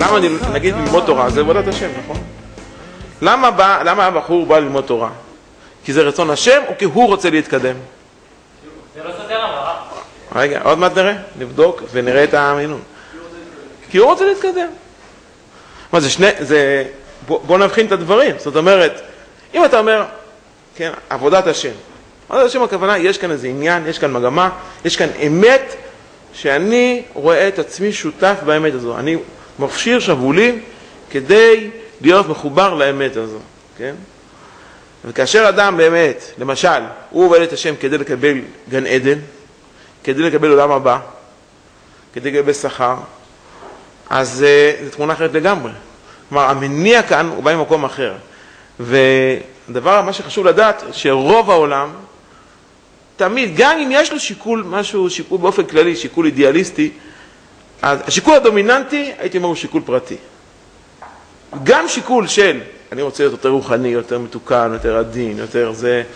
למה אני נגיד ללמוד תורה? זה עבודת השם, נכון? למה הבחור בא ללמוד תורה? כי זה רצון השם או כי הוא רוצה להתקדם? זה לא סותר אמרה. רגע, עוד מעט נראה, נבדוק ונראה את המינון. כי הוא רוצה להתקדם. מה זה שני, בוא נבחין את הדברים. זאת אומרת, אם אתה אומר, כן, עבודת השם. עבודת השם הכוונה, יש כאן איזה עניין, יש כאן מגמה, יש כאן אמת, שאני רואה את עצמי שותף באמת הזו. אני מפשיר שבולים כדי להיות מחובר לאמת הזו, כן? וכאשר אדם באמת, למשל, הוא עובד את השם כדי לקבל גן עדן, כדי לקבל עולם הבא, כדי לקבל שכר, אז זו תמונה אחרת לגמרי. כלומר, המניע כאן הוא בא ממקום אחר. ודבר, מה שחשוב לדעת, שרוב העולם, תמיד, גם אם יש לו שיקול, משהו, שיקול באופן כללי, שיקול אידיאליסטי, אז השיקול הדומיננטי, הייתי אומר, הוא שיקול פרטי. גם שיקול של, אני רוצה להיות יותר רוחני, יותר מתוקן, יותר עדין, יותר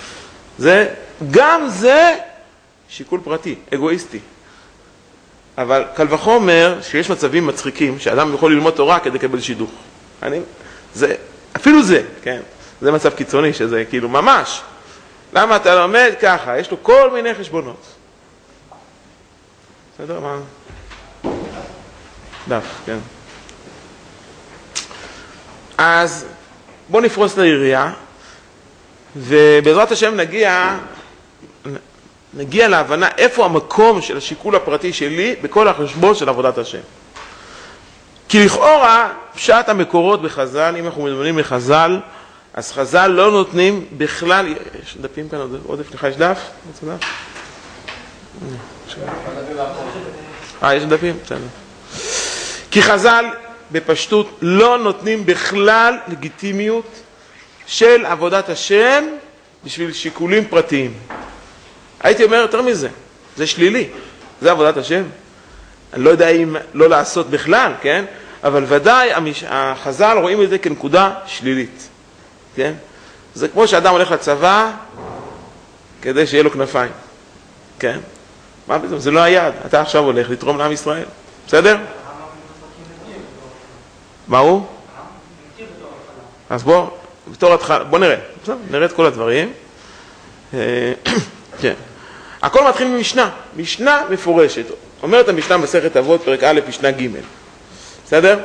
גם זה שיקול פרטי, אגואיסטי. אבל קל וחומר שיש מצבים מצחיקים, שאדם יכול ללמוד תורה כדי לקבל שידוך. אפילו זה, כן, זה מצב קיצוני, שזה כאילו ממש. למה אתה לומד ככה? יש לו כל מיני חשבונות. בסדר? מה? דף, כן. אז בוא נפרוס לעירייה, ובעזרת השם נגיע להבנה איפה המקום של השיקול הפרטי שלי בכל החשבון של עבודת השם. כי לכאורה, פשט המקורות בחז"ל, אם אנחנו מדברים מחז"ל, אז חז"ל לא נותנים בכלל, יש דפים כאן עוד לפניך, יש דף? יש דפים? בסדר. כי חז"ל בפשטות לא נותנים בכלל לגיטימיות של עבודת השם בשביל שיקולים פרטיים. הייתי אומר יותר מזה, זה שלילי, זה עבודת השם. אני לא יודע אם לא לעשות בכלל, כן? אבל ודאי החז"ל רואים את זה כנקודה שלילית. כן? זה כמו שאדם הולך לצבא כדי שיהיה לו כנפיים. כן? מה פתאום? זה לא היעד. אתה עכשיו הולך לתרום לעם ישראל. בסדר? מה הוא? אז בוא נראה. נראה את כל הדברים. כן. הכל מתחיל ממשנה. משנה מפורשת. אומרת המשנה מסכת אבות, פרק א', משנה ג'. בסדר?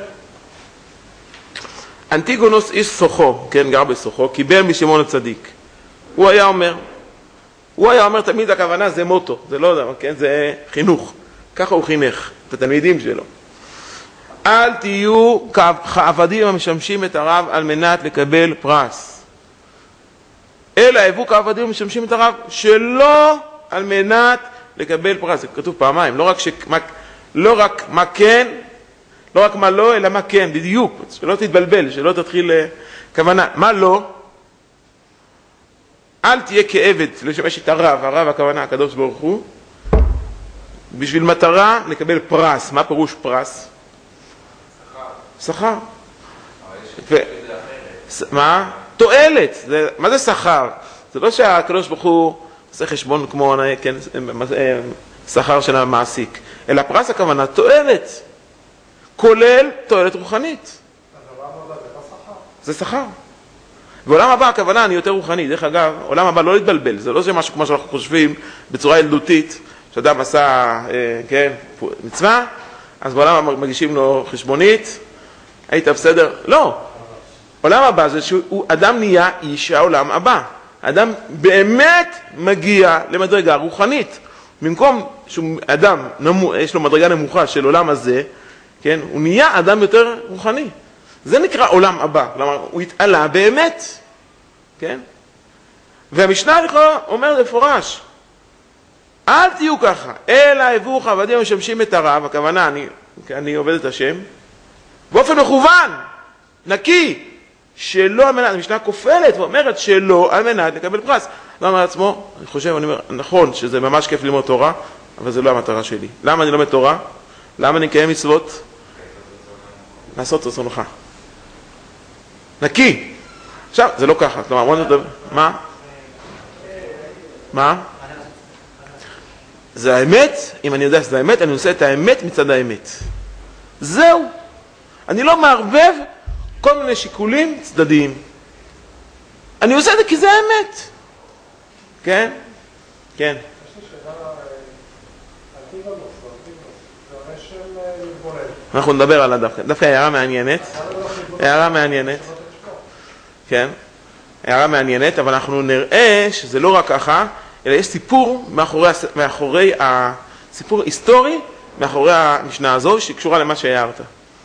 אנטיגונוס איש סוחו, כן, גר בסוחו, קיבל משמעון הצדיק. הוא היה אומר תמיד הכוונה זה מוטו, זה לא יודע, כן, זה חינוך. ככה הוא חינך את התלמידים שלו. אל תהיו כעבדים המשמשים את הרב על מנת לקבל פרס. אלא הבו כעבדים המשמשים את הרב שלא על מנת לקבל פרס. זה כתוב פעמיים, לא רק מה כן, לא רק מה לא, אלא מה כן, בדיוק, שלא תתבלבל, שלא תתחיל כוונה. מה לא? אל תהיה כעבד לשמש את הרב הכוונה, הקדוש ברוך הוא, בשביל מטרה לקבל פרס. מה פירוש פרס? שכר. מה? תועלת. מה זה שכר? זה לא שהקדוש ברוך הוא עושה חשבון כמו שכר של המעסיק, אלא פרס הכוונה תועלת. כולל תועלת רוחנית. אז עולם הבא זה לא שכר? זה שכר. ועולם הבא הכוונה אני יותר רוחני. דרך אגב, עולם הבא לא להתבלבל. זה לא משהו כמו שאנחנו חושבים בצורה ילדותית, שאדם עשה, כן, מצווה, אז בעולם הבא מגישים לו חשבונית, היית בסדר? לא. עולם הבא זה שאדם נהיה איש העולם הבא. אדם באמת מגיע למדרגה רוחנית. במקום שאדם יש לו מדרגה נמוכה של עולם הזה, כן? הוא נהיה אדם יותר רוחני. זה נקרא עולם הבא. כלומר, הוא התעלה באמת. כן? והמשנה אומר לפורש, אל תהיו ככה, אלא הבאו עבדים המשמשים את הרב, הכוונה, אני עובד את השם, באופן מכוון, נקי, שלא על מנת, המשנה כופלת ואומרת שלא על מנת לקבל פרס. לא אומר לעצמו, אני אומר, נכון שזה ממש כיף ללמוד תורה, אבל זה לא המטרה שלי. למה אני לומד תורה? למה אני מקיים מצוות? לעשות רצונך. נקי. עכשיו, זה לא ככה. כלומר, מה? זה האמת, אם אני יודע שזה האמת, אני עושה את האמת מצד האמת. זהו. אני לא מערבב כל מיני שיקולים צדדיים. אני עושה את זה כי זה האמת. כן? כן. יש לי שאלה אנטיגונוס, זה הרי של להתבולל. אנחנו נדבר על דווקא הערה מעניינת. הערה מעניינת. כן. הערה מעניינת, אבל אנחנו נראה שזה לא רק ככה, אלא יש סיפור מאחורי סיפור היסטורי מאחורי המשנה הזו, שקשורה למה שהערת.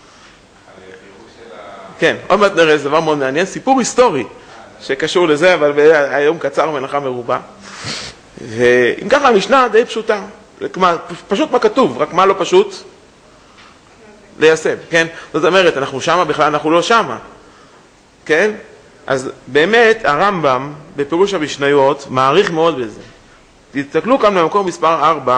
כן, עוד מעט נראה, זה דבר מאוד מעניין, סיפור היסטורי שקשור לזה, אבל היום קצר מלאכה מרובה. ואם ככה המשנה די פשוטה, פשוט מה כתוב, רק מה לא פשוט? ליישם, כן? זאת אומרת, אנחנו שמה בכלל, אנחנו לא שמה, כן? אז באמת הרמב"ם בפירוש המשניות מעריך מאוד בזה. תסתכלו כאן במקום מספר 4,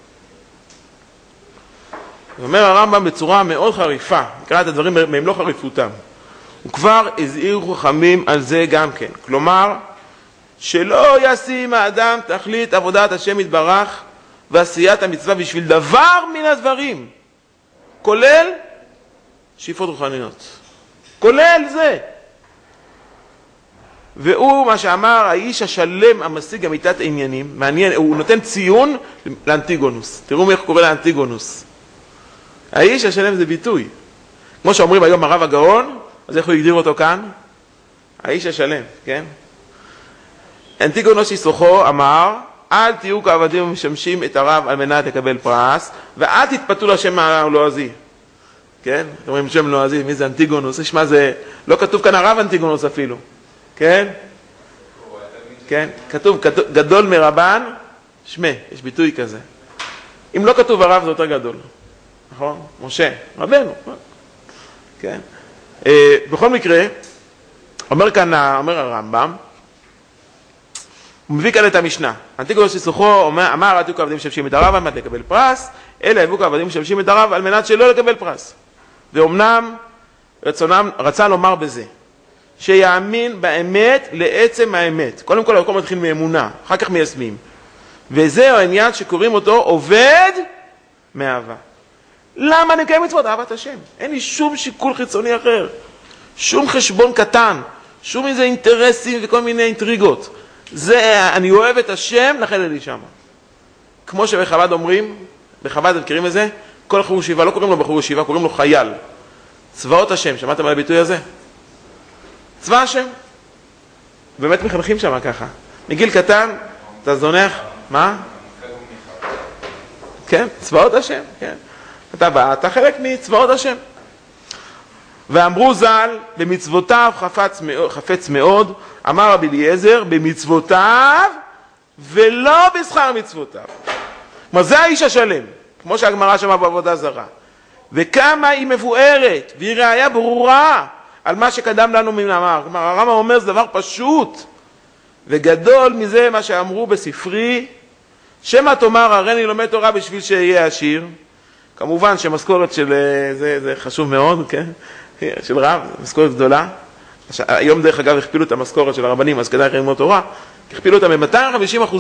אומר הרמב"ם בצורה מאוד חריפה, נקרא את הדברים במלוא חריפותם. הוא כבר הזהיר חכמים על זה גם כן. כלומר, שלא ישים האדם תכלית עבודת השם יתברך ועשיית המצווה בשביל דבר מן הדברים, כולל שאיפות רוחניות. כולל זה. והוא מה שאמר, האיש השלם המשיג אמיתת עניינים, מעניין, הוא נותן ציון לאנטיגונוס. תראו איך קורא לאנטיגונוס. האיש השלם זה ביטוי. כמו שאומרים היום הרב הגאון, אז איך הוא הגדיר אותו כאן? האיש השלם, כן? אנטיגונוס איסוכו אמר, אל תהיו כעבדים ומשמשים את הרב על מנת לקבל פרס, ואל תתפתו לשם הלועזי. כן? אתם אומרים שם לועזי, מי זה אנטיגונוס? יש מה זה, לא כתוב כאן הרב אנטיגונוס אפילו. כן? כן? כתוב גדול מרבן, שמה, יש ביטוי כזה. אם לא כתוב הרב זה יותר גדול. נכון? משה, רבנו. כן? בכל מקרה, אומר הרמב"ם, הוא מביא כאן את המשנה. אנטיגונוס איסוכו אמר, אל תהיו כעבדים משמשים את הרב על מנת לקבל פרס, אלא יהיו כעבדים משמשים את הרב על מנת שלא לקבל פרס. ואומנם רצה לומר בזה, שיאמין באמת לעצם האמת. קודם כל, הכל מתחיל מאמונה, אחר כך מיישמים. וזהו העניין שקוראים אותו עובד מאהבה. למה אני מקיים מצוות? אהבת השם. אין לי שום שיקול חיצוני אחר. שום חשבון קטן. שום איזה אינטרסים וכל מיני אינטריגות. זה, אני אוהב את השם, לכן אני שם. כמו שבחב"ד אומרים, בחב"ד מכירים את זה, כל בחור ישיבה, לא קוראים לו בחור ישיבה, קוראים לו חייל. צבאות השם, שמעתם על הביטוי הזה? צבא השם. באמת מחנכים שם ככה. מגיל קטן, אתה זונח, מה? כן, צבאות השם, כן. אתה חלק מצבאות השם. ואמרו ז"ל, במצוותיו חפץ מאוד, אמר רבי אליעזר, במצוותיו ולא בשכר מצוותיו. כלומר, זה האיש השלם, כמו שהגמרא שמה בעבודה זרה. וכמה היא מבוארת, והיא ראיה ברורה על מה שקדם לנו מן אמר. כלומר, הרמב"ם אומר, זה דבר פשוט, וגדול מזה מה שאמרו בספרי, שמא תאמר, הרי אני לומד תורה בשביל שיהיה עשיר. כמובן שמשכורת של זה חשוב מאוד, כן? של רב, משכורת גדולה. היום דרך אגב הכפילו את המשכורת של הרבנים, אז כדאי ללמוד תורה, הכפילו אותה ב-250%.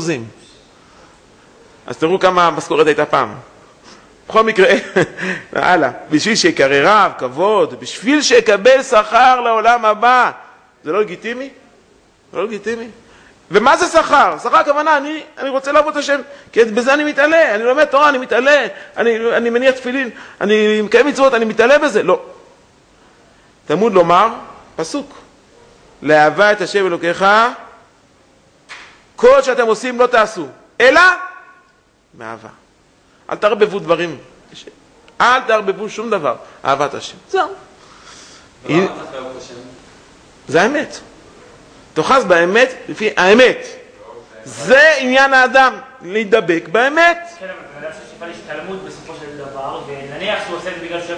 אז תראו כמה המשכורת הייתה פעם. בכל מקרה, הלאה, בשביל שיקרא רב, כבוד, בשביל שיקבל שכר לעולם הבא. זה לא לגיטימי? לא לגיטימי? ומה זה שכר? שכר הכוונה, אני רוצה לעבוד את השם, כי בזה אני מתעלה, אני לומד תורה, אני מתעלה, אני מניח תפילין, אני מקיים מצוות, אני מתעלה בזה. לא. תלמוד לומר, פסוק, לאהבה את השם אלוקיך, כל שאתם עושים לא תעשו, אלא מאהבה. אל תערבבו דברים, אל תערבבו שום דבר, אהבת השם. זהו. זה האמת. תאחז באמת לפי האמת. זה עניין האדם, להידבק באמת. כן, אבל בן אדם ששאיפה להשתלמות בסופו של דבר, ונניח שהוא עושה את זה בגלל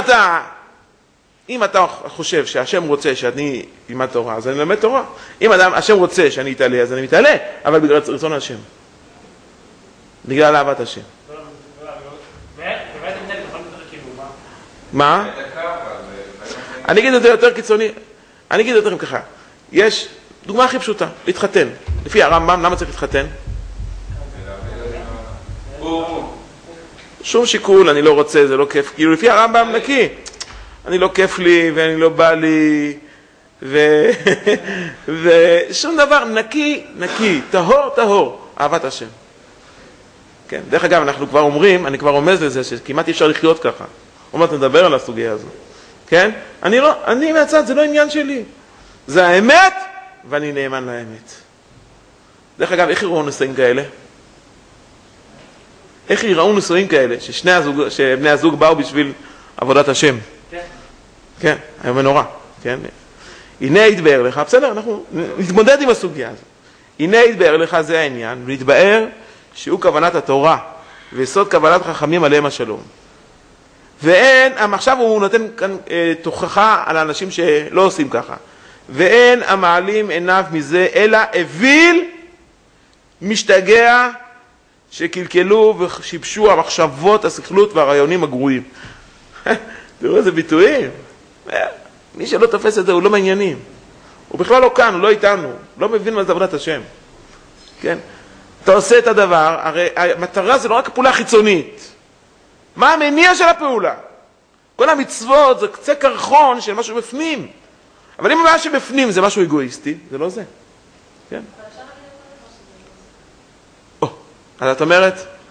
אם אתה חושב שהשם רוצה שאני אלמד תורה, אז אני אלמד תורה. אם השם רוצה שאני אתעלה, אז אני מתעלה, אבל בגלל רצון השם. בגלל אהבת השם. מה? אני אגיד את זה יותר קיצוני. אני אגיד יותר ככה. יש דוגמה הכי פשוטה, להתחתן. לפי הרמב"ם, למה צריך להתחתן? שום שיקול, אני לא רוצה, זה לא כיף. כאילו לפי הרמב"ם נקי. אני לא כיף לי ואני לא בא לי, ושום דבר נקי, טהור, טהור, אהבת השם. כן, דרך אגב, אנחנו כבר אומרים, אני כבר רומז לזה שכמעט אי אפשר לחיות ככה. עוד מעט נדבר על הסוגיה הזו. כן? אני מהצד, זה לא עניין שלי. זה האמת, ואני נאמן לאמת. דרך אגב, איך יראו נישואים כאלה? איך יראו נישואים כאלה, שבני הזוג באו בשביל עבודת השם? כן, היום מנורא. כן? הנה יתבאר לך, בסדר, אנחנו נתמודד עם הסוגיה הזו. הנה יתבאר לך, זה העניין, ונתבאר שהוא כוונת התורה, ויסוד כוונת חכמים עליהם השלום. ואין, עכשיו הוא נותן כאן תוכחה על האנשים שלא עושים ככה. ואין המעלים עיניו מזה, אלא אוויל משתגע שקלקלו ושיבשו המחשבות, השכלות והרעיונים הגרועים. תראו איזה ביטויים. מי שלא תופס את זה הוא לא מעניינים. הוא בכלל לא כאן, הוא לא איתנו. לא מבין מה זה עבודת השם. כן? אתה עושה את הדבר, הרי המטרה זה לא רק פעולה חיצונית. מה המניע של הפעולה? כל המצוות זה קצה קרחון של משהו בפנים. אבל אם מה שבפנים זה משהו אגואיסטי, זה לא זה. כן? אז את אומרת?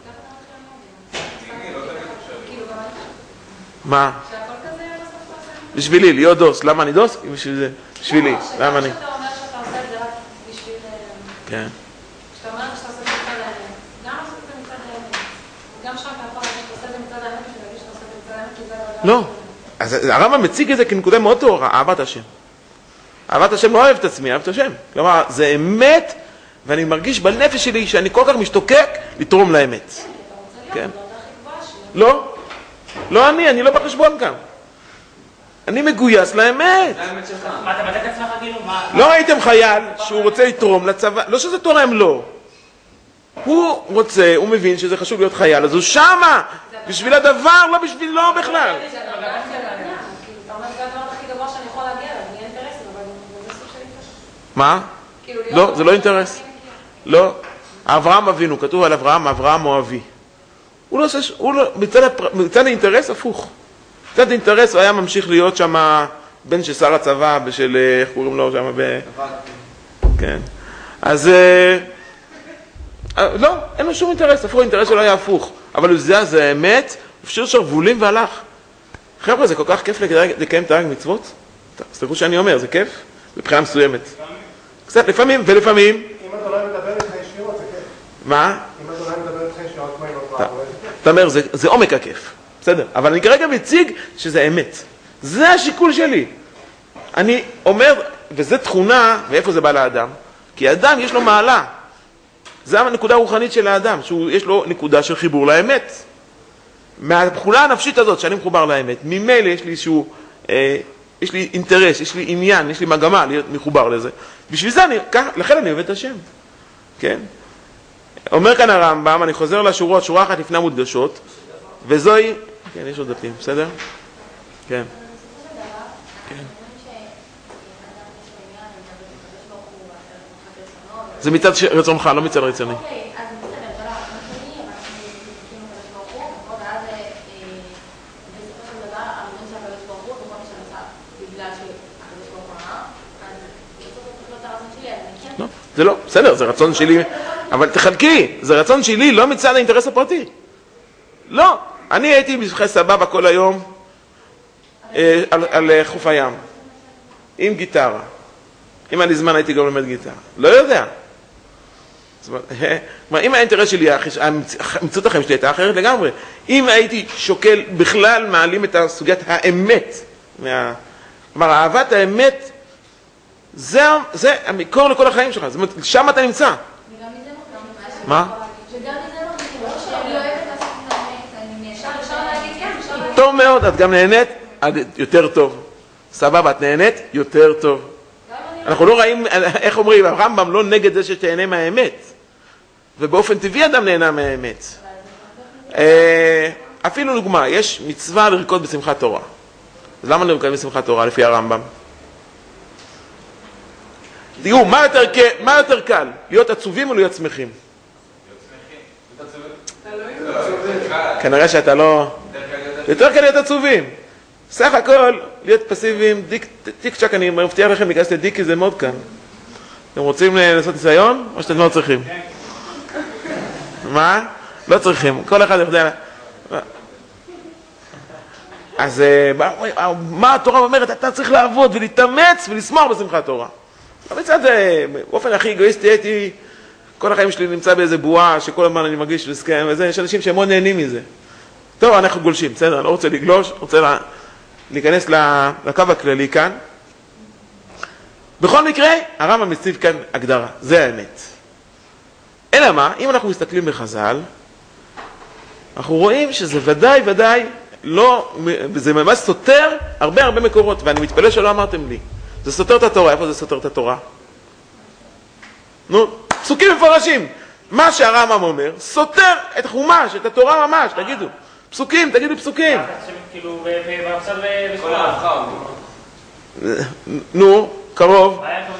מה? בשבילי, להיות דוס. למה אני דוס? בשביל זה. בשבילי. למה אני? שאתה אומר שאתה עושה את זה רק בשביל... כן. שאתה אומר שאתה עושה את זה מצד האמת. גם עושה את זה מצד האמת. גם שם אתה יכול להגיד שאתה עושה את זה מצד האמת, בשביל להגיד שאתה עושה את זה מצד האמת, כי זה... לא. אז הרמב"ם מציג את זה כנקודה מאוד טהורה, אהבת השם. אהבת השם לא אוהב את עצמי, אהב את השם. כלומר, זה אמת, ואני מרגיש בנפש שלי שאני כל כך משתוקק לתרום לאמת. כן. לא. לא אני לא בחשבון כאן. אני מגויס לאמת. מה, אתה בדק עצמך כאילו? לא ראיתם חייל שהוא רוצה לתרום לצבא, לא שזה תורם לו. הוא רוצה, הוא מבין שזה חשוב להיות חייל, אז הוא שמה, בשביל הדבר, לא בשבילו בכלל. אתה אומר, זה הדבר הכי גבוה שאני יכול להגיע אליו, אני אינטרסים, אבל זה סוג של אינטרס. מה? לא, זה לא אינטרס. לא. אברהם אבינו, כתוב על אברהם אוהבי. הוא לא, מצד האינטרס הפוך. מצד האינטרס הוא היה ממשיך להיות שם בן של שר הצבא, בשל, איך קוראים לו שם כן. אז, לא, אין לו שום אינטרס, הפוך, האינטרס שלו היה הפוך. אבל הוא זה האמת, הוא פשיר שרבולים והלך. חבר'ה, זה כל כך כיף לקיים תרי"ג מצוות? סליחו שאני אומר, זה כיף? מבחינה מסוימת. קצת, לפעמים, ולפעמים. אם אתה לא מדבר איתך ישירות, זה כיף. מה? אם אתה לא מדבר איתך ישירות, כמו עם הפרעה, אתה אומר, זה עומק הכיף. בסדר, אבל אני כרגע מציג שזה אמת. זה השיקול שלי. אני אומר, וזו תכונה, ואיפה זה בא לאדם? כי האדם יש לו מעלה. זה הנקודה הרוחנית של האדם, שיש לו נקודה של חיבור לאמת. מהתכונה הנפשית הזאת, שאני מחובר לאמת, ממילא יש לי איזשהו, יש לי אינטרס, יש לי עניין, יש לי מגמה להיות מחובר לזה. בשביל זה לכן אני עובד את השם. כן? אומר כאן הרמב"ם, אני חוזר לשורות, שורה אחת לפני המודגשות, וזוהי, כן, יש עוד דפים, בסדר? כן. זה מצד רצונך, לא מצד רצוני. אוקיי, אז בסדר, זה לא, אנחנו נהיה, אנחנו כאילו קדוש ברוך הוא, ואז בסופו של דבר, המדברים של הקדוש ברוך הוא, וכל מי שנעשה בגלל שהקדוש ברוך הוא אמר, אז בסוף זה לא את הרצון שלי, אז אני כן... לא, זה לא, בסדר, זה רצון שלי, אבל תחלקי, זה רצון שלי, לא מצד האינטרס הפרטי. לא, אני הייתי בשביל סבבה כל היום על חוף הים, עם גיטרה. אם היה לי זמן הייתי גם לומד גיטרה. לא יודע. זאת אומרת, אם האינטרס שלי, המציאות החיים שלי הייתה אחרת לגמרי. אם הייתי שוקל בכלל מעלים את סוגיית האמת, כלומר, אהבת האמת, זה המקור לכל החיים שלך. זאת אומרת, שם אתה נמצא. וגם מזה מוכר. מה? וגם מזה מוכר. שאני לא אוהבת לעשות את האמת. אני אפשר להגיד כן. טוב מאוד, את גם נהנית, יותר טוב. סבבה, את נהנית, יותר טוב. אנחנו לא רואים, איך אומרים, הרמב"ם לא נגד זה שתהנה מהאמת. ובאופן טבעי אדם נהנה מהאמת. אפילו דוגמה, יש מצווה לרקוד בשמחת תורה. אז למה נרקוד בשמחת תורה לפי הרמב"ם? תראו, מה יותר קל? להיות עצובים או להיות שמחים? כנראה שאתה לא... יותר קל להיות עצובים. סך הכל, להיות פסיביים, טיק צ'ק, אני מבטיח לכם, להיכנס לדיק כי זה מאוד כאן. אתם רוצים לעשות ניסיון, או שאתם לא צריכים? מה? לא צריכים, כל אחד יודע. אז מה התורה אומרת? אתה צריך לעבוד ולהתאמץ ולשמוח בשמחת תורה. מצד באופן הכי אגואיסטי הייתי, כל החיים שלי נמצא באיזה בועה שכל הזמן אני מרגיש לסכם וזה, יש אנשים שהם מאוד נהנים מזה. טוב, אנחנו גולשים, בסדר, אני לא רוצה לגלוש, רוצה להיכנס לקו הכללי כאן. בכל מקרה, הרמב"ם מציב כאן הגדרה, זה האמת. אלא מה, אם אנחנו מסתכלים בחז"ל, אנחנו רואים שזה ודאי לא, זה ממש סותר הרבה מקורות, ואני מתפלא שלא אמרתם לי. זה סותר את התורה, איפה זה סותר את התורה? נו, פסוקים מפורשים. מה שהרמב"ם אומר, סותר את החומש, את התורה ממש, תגידו. פסוקים, תגידו פסוקים. כאילו, ועכשיו ושורה. נו, קרוב.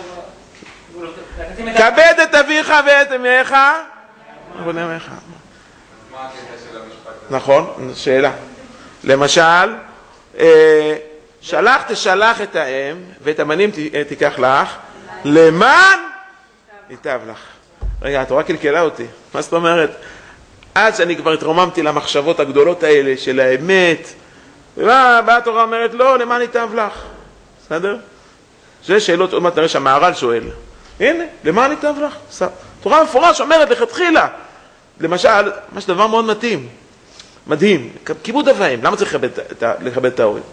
כבד את אביך ואת אמך. מה הקטע של המשפט? נכון, שאלה. למשל, תשלח את האם ואת הבנים תיקח לך, למען ייטב לך. רגע, התורה קלקלה אותי. מה זאת אומרת? עד שאני כבר התרוממתי למחשבות הגדולות האלה של האמת, ומה התורה אומרת? לא, למען ייטב לך. בסדר? זה שאלות, עוד מעט נראה שהמהר"ל שואל. הנה, למען ייטב לך. תורה מפורש אומרת לכתחילה. למשל, ממש דבר מאוד מתאים. מדהים, כיבוד אב ואם. למה צריך לכבד את ההורים?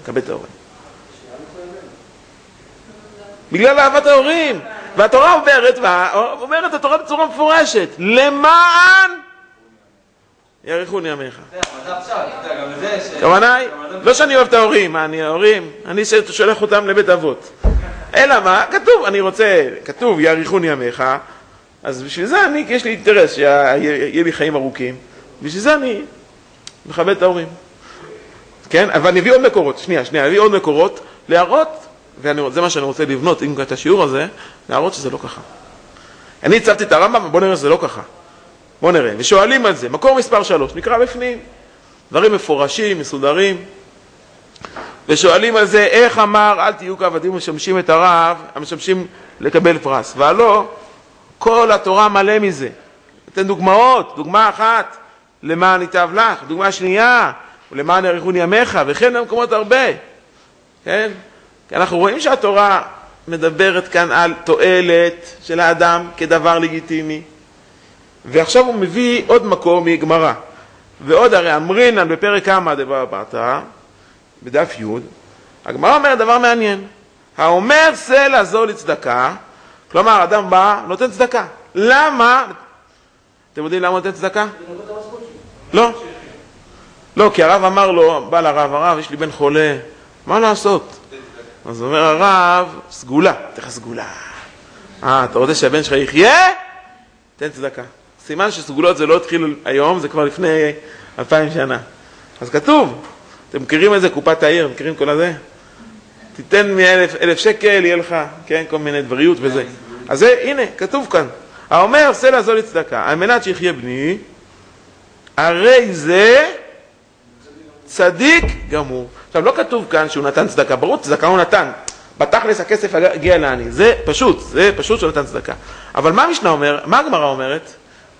בגלל אהבת ההורים. והתורה אומרת התורה בצורה מפורשת, למען יאריכון ימיך. כוונה היא, לא שאני אוהב את ההורים, אני שולח אותם לבית אבות. אלא מה? כתוב יאריכון ימיך, אז בשביל זה יש לי אינטרס שיהיה לי חיים ארוכים. בשביל זה אני מכבד את ההורים. כן? אבל אני אביא עוד מקורות, אני אביא עוד מקורות להראות, וזה מה שאני רוצה לבנות, אם את השיעור הזה, להראות שזה לא ככה. אני הצבתי את הרמב"ם, בוא נראה שזה לא ככה. בוא נראה, ושואלים על זה, מקור מספר 3, נקרא בפנים, דברים מפורשים, מסודרים, ושואלים על זה, איך אמר, אל תהיו כעבדים משמשים את הרב, המשמשים לקבל פרס, והלא, כל התורה מלא מזה. אתן דוגמאות, דוגמה אחת, למען ייטב לך, דוגמה שנייה, ולמען יאריכון ימיך, וכן במקומות הרבה. כן? כי אנחנו רואים שהתורה מדברת כאן על תועלת של האדם כדבר לגיטימי. ועכשיו הוא מביא עוד מקור מגמרא. ועוד הרי אמרינן בפרק כמה דבר בתא, בדף י', הגמרא אומר דבר מעניין. האומר סלע זו לצדקה, כלומר אדם בא, נותן צדקה. למה? אתם יודעים למה נותן צדקה? לא. לא, כי הרב אמר לו, בא לרב, הרב, יש לי בן חולה, מה לעשות? אז אומר הרב, סגולה, תלך סגולה. אתה רוצה שהבן שלך יחיה? תן צדקה. סימן שסגולות זה לא התחיל היום, זה כבר לפני 2000 שנה. אז כתוב, אתם מכירים את זה, קופת העיר, מכירים כל הזה? תיתן מ1,000 שקל, יהיה לך, כן, כל מיני דבריות וזה. אז זה, הנה, כתוב כאן. האומר, סלע זו לצדקה, על מנת שיחיה בני, הרי זה צדיק גמור. עכשיו, לא כתוב כאן שהוא נתן צדקה, ברור, צדקה הוא נתן. בתכלס הכסף הגיע לעני. זה פשוט שהוא נתן צדקה. אבל מה המשנה אומר, מה הגמרא אומרת?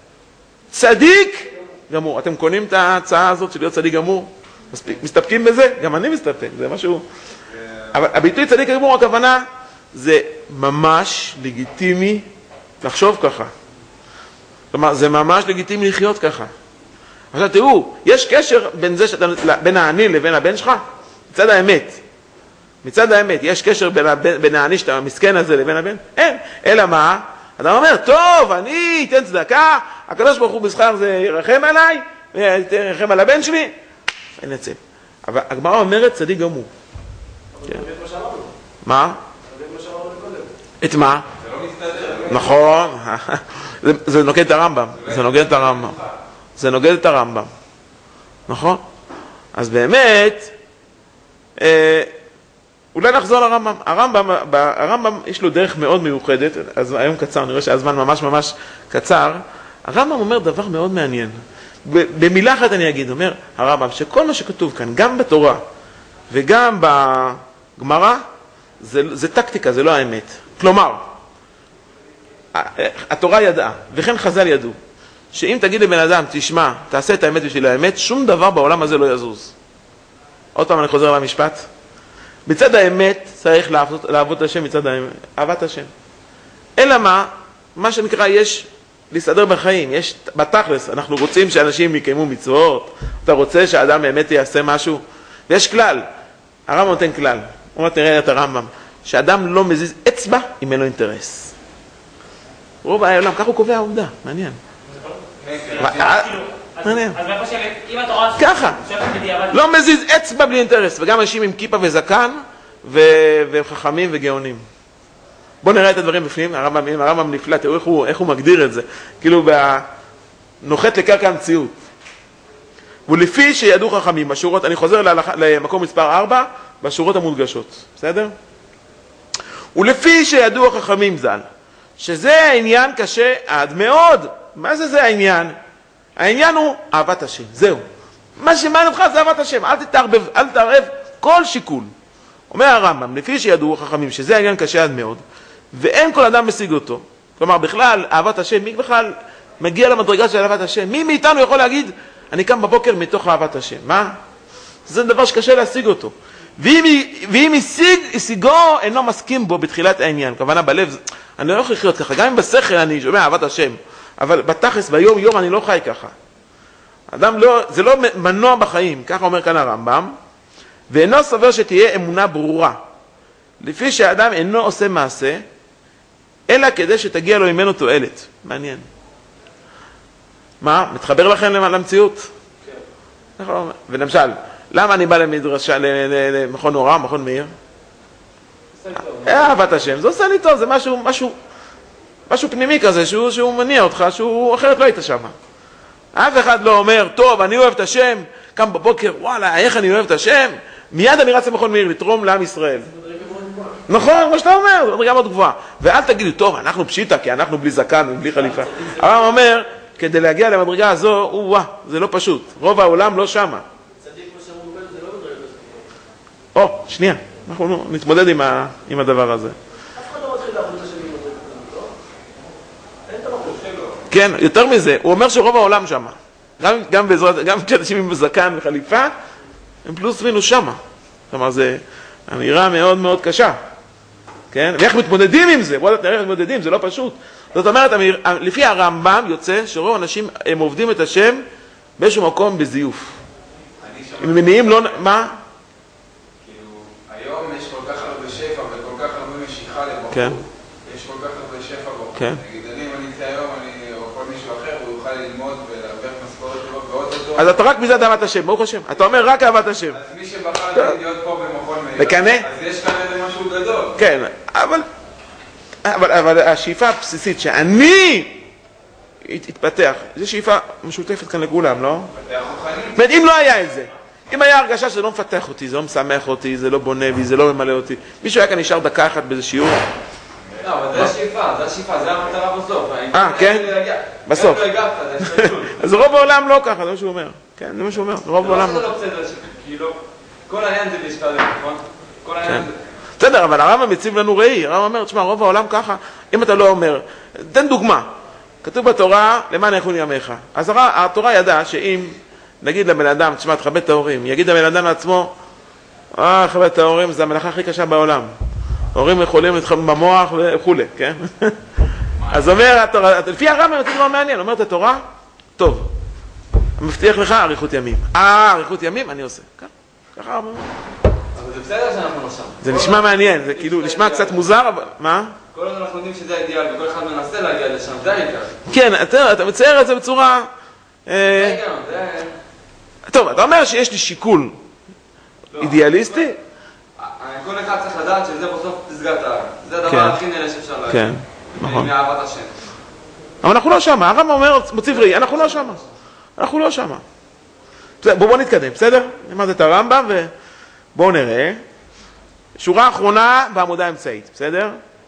צדיק גמור. אתם קונים את ההצעה הזאת של להיות צדיק גמור? מסתפקים בזה? גם אני מסתפק, זה משהו... אבל הביטוי צדיק גמור, הכוונה, זה ממש לגיטימי לחשוב ככה. כלומר, זה ממש לגיטימי לחיות ככה. עכשיו תראו, יש קשר בין העני לבין הבן שלך? מצד האמת, יש קשר בין העני שאתה המסכן הזה לבין הבן? אין. אלא מה? אתה אומר, טוב, אני אתן צדקה, הקדוש ברוך הוא בשכר זה ירחם עליי, ירחם על הבן שלי, אין עצם. אבל הגמרא אומרת צדיק גמור. מה? את מה? זה לא מסתדר. נכון. זה נוגד את הרמב"ם. זה נוגד את הרמב"ם. נכון? אז באמת, אולי נחזור לרמב"ם. הרמב"ם יש לו דרך מאוד מיוחדת, אז היום קצר, נראה שהזמן ממש קצר. הרמב"ם אומר דבר מאוד מעניין. במילה אחת אני אגיד, אומר הרמב"ם, שכל מה שכתוב כאן, גם בתורה וגם בגמרא, זה טקטיקה, זה לא האמת. כלומר, התורה ידעה, וכן חז"ל ידעו, שאם תגיד לבן אדם, תשמע, תעשה את האמת בשביל האמת, שום דבר בעולם הזה לא יזוז. עוד פעם אני חוזר למשפט. מצד האמת צריך לעבוד את השם, מצד האמת, אהבת השם. אלא מה שנקרא, יש להסתדר בחיים, יש בתכלס, אנחנו רוצים שאנשים יקיימו מצוות, אתה רוצה שהאדם באמת יעשה משהו, ויש כלל, הרמב"ם נותן כלל, הוא אומר, תראה את הרמב"ם, שאדם לא מזיז אצבע אם אין לו אינטרס. רוב העולם, כך הוא קובע עובדה, מעניין. מעניין. אז מאיפה אם התורה... ככה, לא מזיז אצבע בלי אינטרס, וגם אנשים עם כיפה וזקן, וחכמים וגאונים. בואו נראה את הדברים בפנים, הרמב"ם נפלא, תראו איך הוא מגדיר את זה, כאילו נוחת לקרקע המציאות. ולפי שידעו חכמים, בשורות, אני חוזר למקום מספר 4, בשורות המודגשות, בסדר? ולפי שידעו החכמים ז"ל, שזה העניין קשה עד מאוד. מה זה העניין? העניין הוא אהבת השם, זהו. מה שמעניין אותך זה אהבת השם, אל תתערב כל שיקול. אומר הרמב"ם, לפי שידעו החכמים שזה העניין קשה עד מאוד, ואין כל אדם משיג אותו. כלומר, בכלל, אהבת השם, מי בכלל מגיע למדרגה של אהבת השם? מי מאיתנו יכול להגיד, אני קם בבוקר מתוך אהבת השם? מה? זה דבר שקשה להשיג אותו. ואם השיגו, אינו מסכים בו בתחילת העניין. כוונה בלב, אני לא יכול לחיות ככה. גם אם בשכל אני שומע אהבת השם, אבל בתכלס, ביום יום אני לא חי ככה. אדם לא, זה לא מנוע בחיים, ככה אומר כאן הרמב"ם, ואינו סובר שתהיה אמונה ברורה, לפי שהאדם אינו עושה מעשה, אלא כדי שתגיע לו ממנו תועלת. מעניין. מה? מתחבר לכם למציאות? כן. ולמשל, למה אני בא למדרשה, למכון הוראה, מכון מאיר? אהבת השם, זה עושה לי טוב, זה משהו פנימי כזה, שהוא מניע אותך, שהוא אחרת לא היית שם. אף אחד לא אומר, טוב, אני אוהב את השם, קם בבוקר, וואלה, איך אני אוהב את השם? מיד אני רץ למכון מאיר, לתרום לעם ישראל. נכון, מה שאתה אומר, זה מדרגה מאוד גבוהה. ואל תגידו, טוב, אנחנו פשיטה, כי אנחנו בלי זקן ובלי חליפה. הרב אומר, כדי להגיע למדרגה הזו, זה לא פשוט. רוב העולם לא שמה. צדיק כמו שמובל זה לא מדרגה הזו. שנייה, אנחנו נתמודד עם הדבר הזה. אף אחד לא מתחיל לעבוד את השם עם מדרגה הזו, לא? אין את המקום שלו. כן, יותר מזה, הוא אומר שרוב העולם שמה. גם כשאנשים עם זקן וחליפה, הם פלוס מינוס שמה. כלומר, זה אמירה מאוד מאוד קשה. כן? ואיך מתמודדים עם זה? בואו נראה איך מתמודדים, זה לא פשוט. זאת אומרת, לפי הרמב"ם יוצא שרוב האנשים הם עובדים את השם באיזשהו מקום בזיוף. הם מניעים לא... מה? כאילו, היום יש כל כך הרבה שפע וכל כך הרבה משיכה לבחור. כן. יש כל כך הרבה שפע בחור. כן. נגיד, אם אני אצא היום, או כל מישהו אחר, הוא יוכל ללמוד ולהרוויח משכורת שלו ועוד אותו. אז אתה רק מצד אהבת השם, ברוך השם. אתה אומר רק אהבת השם. אז מי שבחר להיות פה במכון מאיר, וקנה? אז יש כאן איזה משהו גדול. כן, אבל השאיפה הבסיסית שאני התפתח, זו שאיפה משותפת כאן לכולם, לא? פתח רוחני. זאת אומרת, אם לא היה את זה, אם היה הרגשה שזה לא מפתח אותי, זה לא משמח אותי, זה לא בונה בי, זה לא ממלא אותי, מישהו היה כאן נשאר דקה אחת באיזה שיעור? לא, אבל זה השאיפה, זה המטרה בסוף. כן? בסוף. איך לא הגעת, זה השתתות. אז רוב העולם לא ככה, זה מה שהוא אומר. כן, זה מה שהוא אומר, רוב העולם זה לא. לא בסדר, כאילו, כל העניין זה להשתתף, נכון? כל העניין זה... בסדר, אבל הרמב"ם מציב לנו ראי, הרמב"ם אומר, תשמע, רוב העולם ככה, אם אתה לא אומר, תן דוגמה, כתוב בתורה, למען יחון ימיך. אז התורה ידעה שאם נגיד לבן אדם, תשמע, תכבד את ההורים, יגיד לבן אדם לעצמו, לכבד את ההורים, זה המלאכה הכי קשה בעולם. ההורים יכולים להתחמם במוח וכו', כן? אז אומר, לפי הרמב"ם זה לא מעניין, אומרת התורה, טוב, מבטיח לך אריכות ימים. אריכות ימים, אני עושה. ככה הרמב"ם. אבל זה בסדר שאנחנו לא שם. זה נשמע מעניין, זה כאילו נשמע קצת מוזר, אבל מה? כל עוד אנחנו יודעים שזה האידיאל, וכל אחד מנסה להגיע לשם, זה האידיאל. כן, אתה מצייר את זה בצורה... טוב, אתה אומר שיש לי שיקול אידיאליסטי? כל אחד צריך לדעת שזה בסוף פסגת הארץ. זה הדבר הכי נראה שאפשר להגיד. כן, נכון. מאהבת השם. אבל אנחנו לא שמה, הרמב"ם אומר, מוציב ראי, אנחנו לא שמה. אנחנו לא שמה. בואו נתקדם, בסדר? נלמד את הרמב"ם ובואו נראה. שורה אחרונה בעמודה האמצעית, בסדר?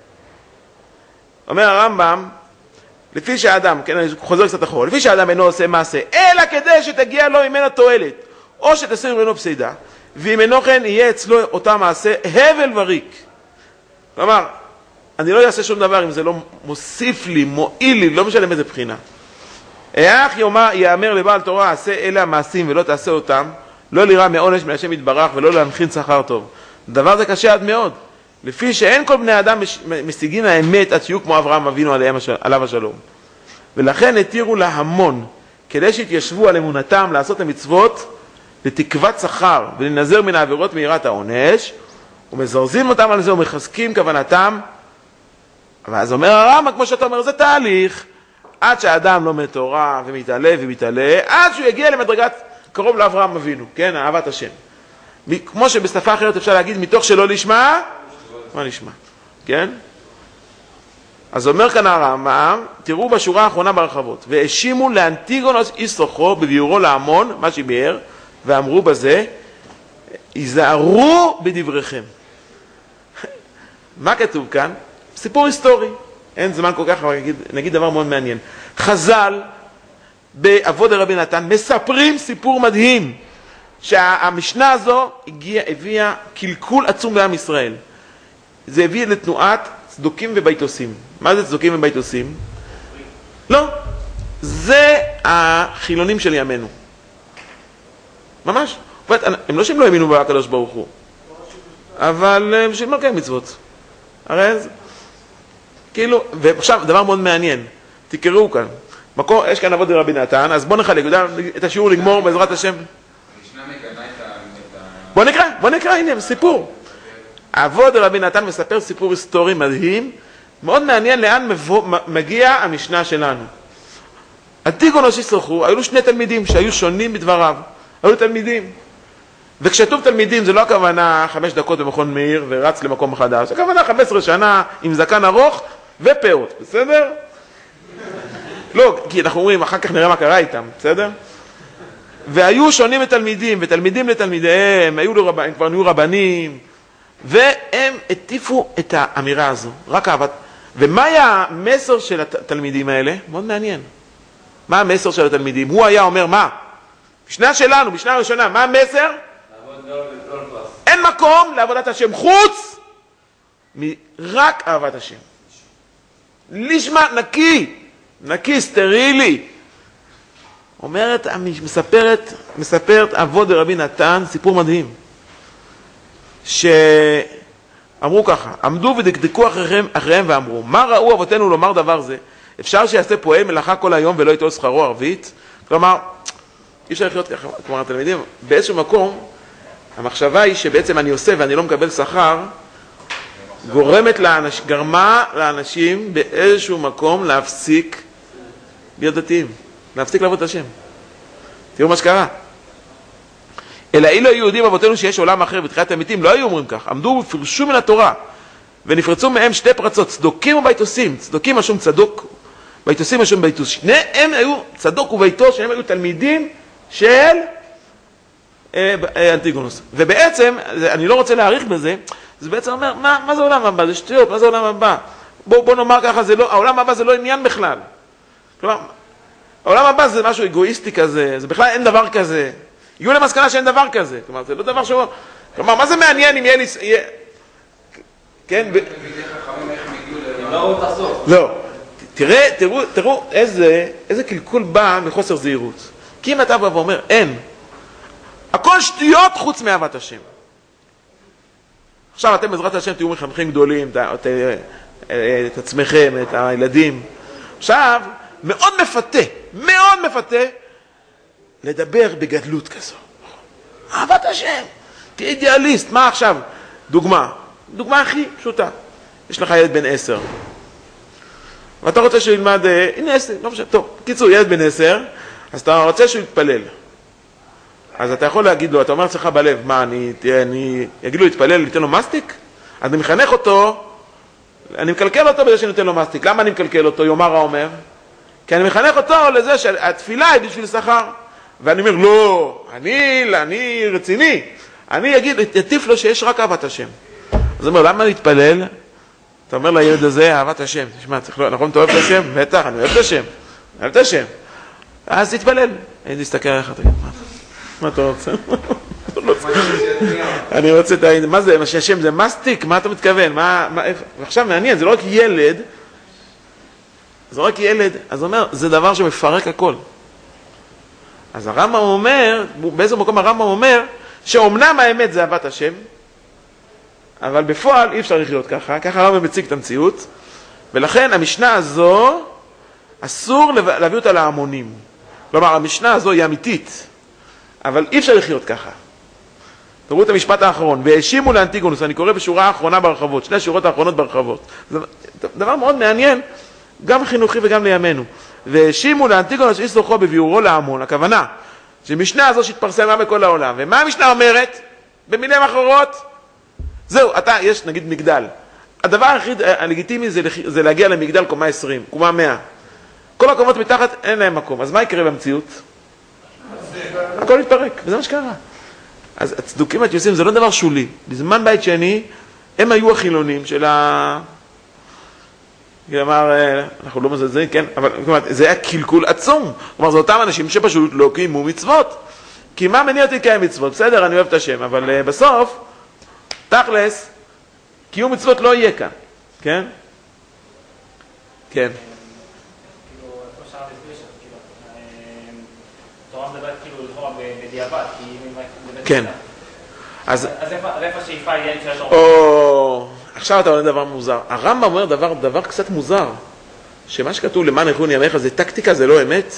אומר הרמב"ם, לפי שהאדם, כן, אני חוזר קצת אחורה, לפי שהאדם אינו עושה מעשה, אלא כדי שתגיע לו ממנו תועלת, או שתסיר ממנו פסידה, ואם אינו כן יהיה אצלו אותה מעשה הבל וריק. כלומר, אני לא אעשה שום דבר אם זה לא מוסיף לי, מועיל לי, לא משנה מאיזה בחינה. איך יאמר לבעל תורה, עשה אלה המעשים ולא תעשה אותם, לא לירא מעונש מהשם יתברך ולא להנחין שכר טוב. דבר זה קשה עד מאוד. לפי שאין כל בני אדם משיגים האמת עד שיהיו כמו אברהם אבינו עליו השלום. ולכן התירו להמון, כדי שיתיישבו על אמונתם לעשות המצוות לתקוות שכר ולנזר מן העבירות מיראת העונש, ומזרזים אותם על זה ומחזקים כוונתם. ואז אומר הרמב"ם, כמו שאתה אומר, זה תהליך, עד שהאדם לומד תורה ומתעלה ומתעלה, עד שהוא יגיע למדרגת קרוב לאברהם אבינו, כן, אהבת השם. כמו שבשפה אחרת אפשר להגיד, מתוך שלא לשמה, מה נשמע, כן? אז אומר כאן הרמב"ם, תראו בשורה האחרונה ברחבות, והאשימו לאנטיגונוס איסוכו בביאורו להמון, מה שביאר, ואמרו בזה, היזהרו בדבריכם. מה כתוב כאן? סיפור היסטורי. אין זמן כל כך, אבל נגיד דבר מאוד מעניין. חז"ל באבות דרבי נתן מספרים סיפור מדהים, שהמשנה הזו הביאה קלקול עצום בעם ישראל. זה הביא לתנועת צדוקים וביתוסים. מה זה צדוקים וביתוסים? לא. זה החילונים של ימינו. ממש. הם לא שהם לא האמינו בקדוש ברוך הוא, אבל הם שהם לא קיים מצוות. הרי זה... כאילו, ועכשיו, דבר מאוד מעניין. תקראו כאן. מקור, יש כאן אבות דרבי נתן, אז בוא נחלק, את השיעור לגמור בעזרת השם. בוא נקרא, הנה, סיפור. אבות דרבי נתן מספר סיפור היסטורי מדהים, מאוד מעניין לאן מגיע המשנה שלנו. אנטיגונוס איסוכו, היו לו שני תלמידים שהיו שונים בדבריו. היו תלמידים. וכשכתוב תלמידים זה לא הכוונה 5 דקות במכון מאיר ורץ למקום חדש, זה הכוונה 15 שנה עם זקן ארוך ופאות, בסדר? לא, כי אנחנו אומרים, אחר כך נראה מה קרה איתם, בסדר? והיו שונים לתלמידים, ותלמידים לתלמידיהם, הם כבר נהיו רבנים, והם הטיפו את האמירה הזו, רק אהבת. ומה היה המסר של התלמידים האלה? מאוד מעניין. מה המסר של התלמידים? הוא היה אומר, מה? משנה שלנו, משנה הראשונה, מה המסר? אין מקום לעבודת השם חוץ מרק אהבת השם. לשמה נקי, סטרילי. אומרת, מספרת אבות דרבי נתן, סיפור מדהים. שאמרו ככה, עמדו ודקדקו אחריהם ואמרו, מה ראו אבותינו לומר דבר זה? אפשר שיעשה פועל מלאכה כל היום ולא ייטול שכרו ערבית? כלומר, אי אפשר לחיות ככה, כלומר, התלמידים, באיזשהו מקום, המחשבה היא שבעצם אני עושה ואני לא מקבל שכר, גרמה לאנשים באיזשהו מקום להפסיק להיות דתיים, להפסיק לעבוד את השם. תראו מה שקרה. אלא אילו היו יודעים אבותינו שיש עולם אחר בתחיית המתים, לא היו אומרים כך. עמדו ופרשו מן התורה, ונפרצו מהם 2 פרצות, צדוקים וביתוסים. צדוקים משום צדוק, ביתוסים משום ביתוס. שניהם היו צדוק וביתוס, שניהם היו תלמידים של אנטיגונוס. ובעצם, אני לא רוצה להאריך בזה, זה בעצם אומר, מה זה עולם הבא? זה שטויות, מה זה עולם הבא? בוא נאמר ככה, העולם הבא זה לא עניין בכלל. כלומר, העולם הבא זה משהו אגואיסטי כזה, זה בכלל אין דבר כזה. יהיו למסקנה שאין דבר כזה. כלומר, זה לא דבר שהוא... כלומר, מה זה מעניין אם יהיה... כן? לא. תראו איזה קלקול בא מחוסר זהירות. כי אם אתה בא ואומר, אין. הכל שטויות חוץ מאהבת השם. עכשיו אתם בעזרת השם תהיו מחנכים גדולים, את עצמכם, את הילדים. עכשיו, מאוד מפתה לדבר בגדלות כזו. אהבת השם, תהיה אידיאליסט. מה עכשיו? דוגמה הכי פשוטה. יש לך ילד בן 10. ואתה רוצה שהוא ילמד, הנה 10, לא משנה, טוב, קיצור, ילד בן 10, אז אתה רוצה שהוא יתפלל. אז אתה יכול להגיד לו, אתה אומר אצלך בלב, מה, אני אגיד לו להתפלל, ניתן לו מסטיק? אז אני מחנך אותו, אני מקלקל אותו בזה שאני נותן לו מסטיק. למה אני מקלקל אותו? יאמר האומר. כי אני מחנך אותו לזה שהתפילה היא בשביל שכר. ואני אומר, לא, אני רציני. אני אטיף לו שיש רק אהבת השם. אז הוא אומר, למה להתפלל? אתה אומר לילד הזה, אהבת השם. תשמע, נכון, אתה אוהב את השם? בטח, אני אוהב את השם. אז תתפלל. אני אסתכל עליך, תגיד, מה אתה רוצה? אני רוצה את העניין, מה זה, מה שהשם זה מסטיק? מה אתה מתכוון? עכשיו מעניין, זה לא רק ילד, זה רק ילד, אז הוא אומר, זה דבר שמפרק הכל. אז הרמב"ם אומר, באיזה מקום הרמב"ם אומר, שאומנם האמת זה אהבת השם, אבל בפועל אי אפשר לחיות ככה, ככה הרמב"ם מציג את המציאות, ולכן המשנה הזו, אסור להביא אותה להמונים. כלומר, המשנה הזו היא אמיתית, אבל אי אפשר לחיות ככה. תראו את המשפט האחרון, והאשימו לאנטיגונוס, אני קורא בשורה האחרונה ברחבות, שני השורות האחרונות ברחבות. זה דבר מאוד מעניין, גם חינוכי וגם לימינו. והאשימו לאנטיגונוס איש זוכו בביאורו להמון, הכוונה, שמשנה הזו שהתפרסמה בכל העולם. ומה המשנה אומרת? במילים אחרות, זהו, יש נגיד מגדל. הדבר היחיד הלגיטימי זה להגיע למגדל קומה 20, קומה 100. כל הקומות מתחת אין להם מקום. אז מה יקרה במציאות? הכל יתפרק, וזה מה שקרה. אז הצדוקים התיוסים זה לא דבר שולי. בזמן בית שני, הם היו החילונים של כלומר, אנחנו לא מזלזלים, כן? אבל זה היה קלקול עצום. כלומר, זה אותם אנשים שפשוט לא קיימו מצוות. כי מה מניע אותי קיים מצוות? בסדר, אני אוהב את השם, אבל בסוף, תכלס, קיום מצוות לא יהיה כאן. כן? כן. כאילו, איפה שהרב הסביר שם, כאילו, תורה מדברת כאילו לכאורה בדיעבד, כי היא... כן. אז איפה שאיפה יהיה של התורה? עכשיו אתה עולה דבר מוזר. הרמב"ם אומר דבר קצת מוזר, שמה שכתוב למען יחון ימיך זה טקטיקה, זה לא אמת.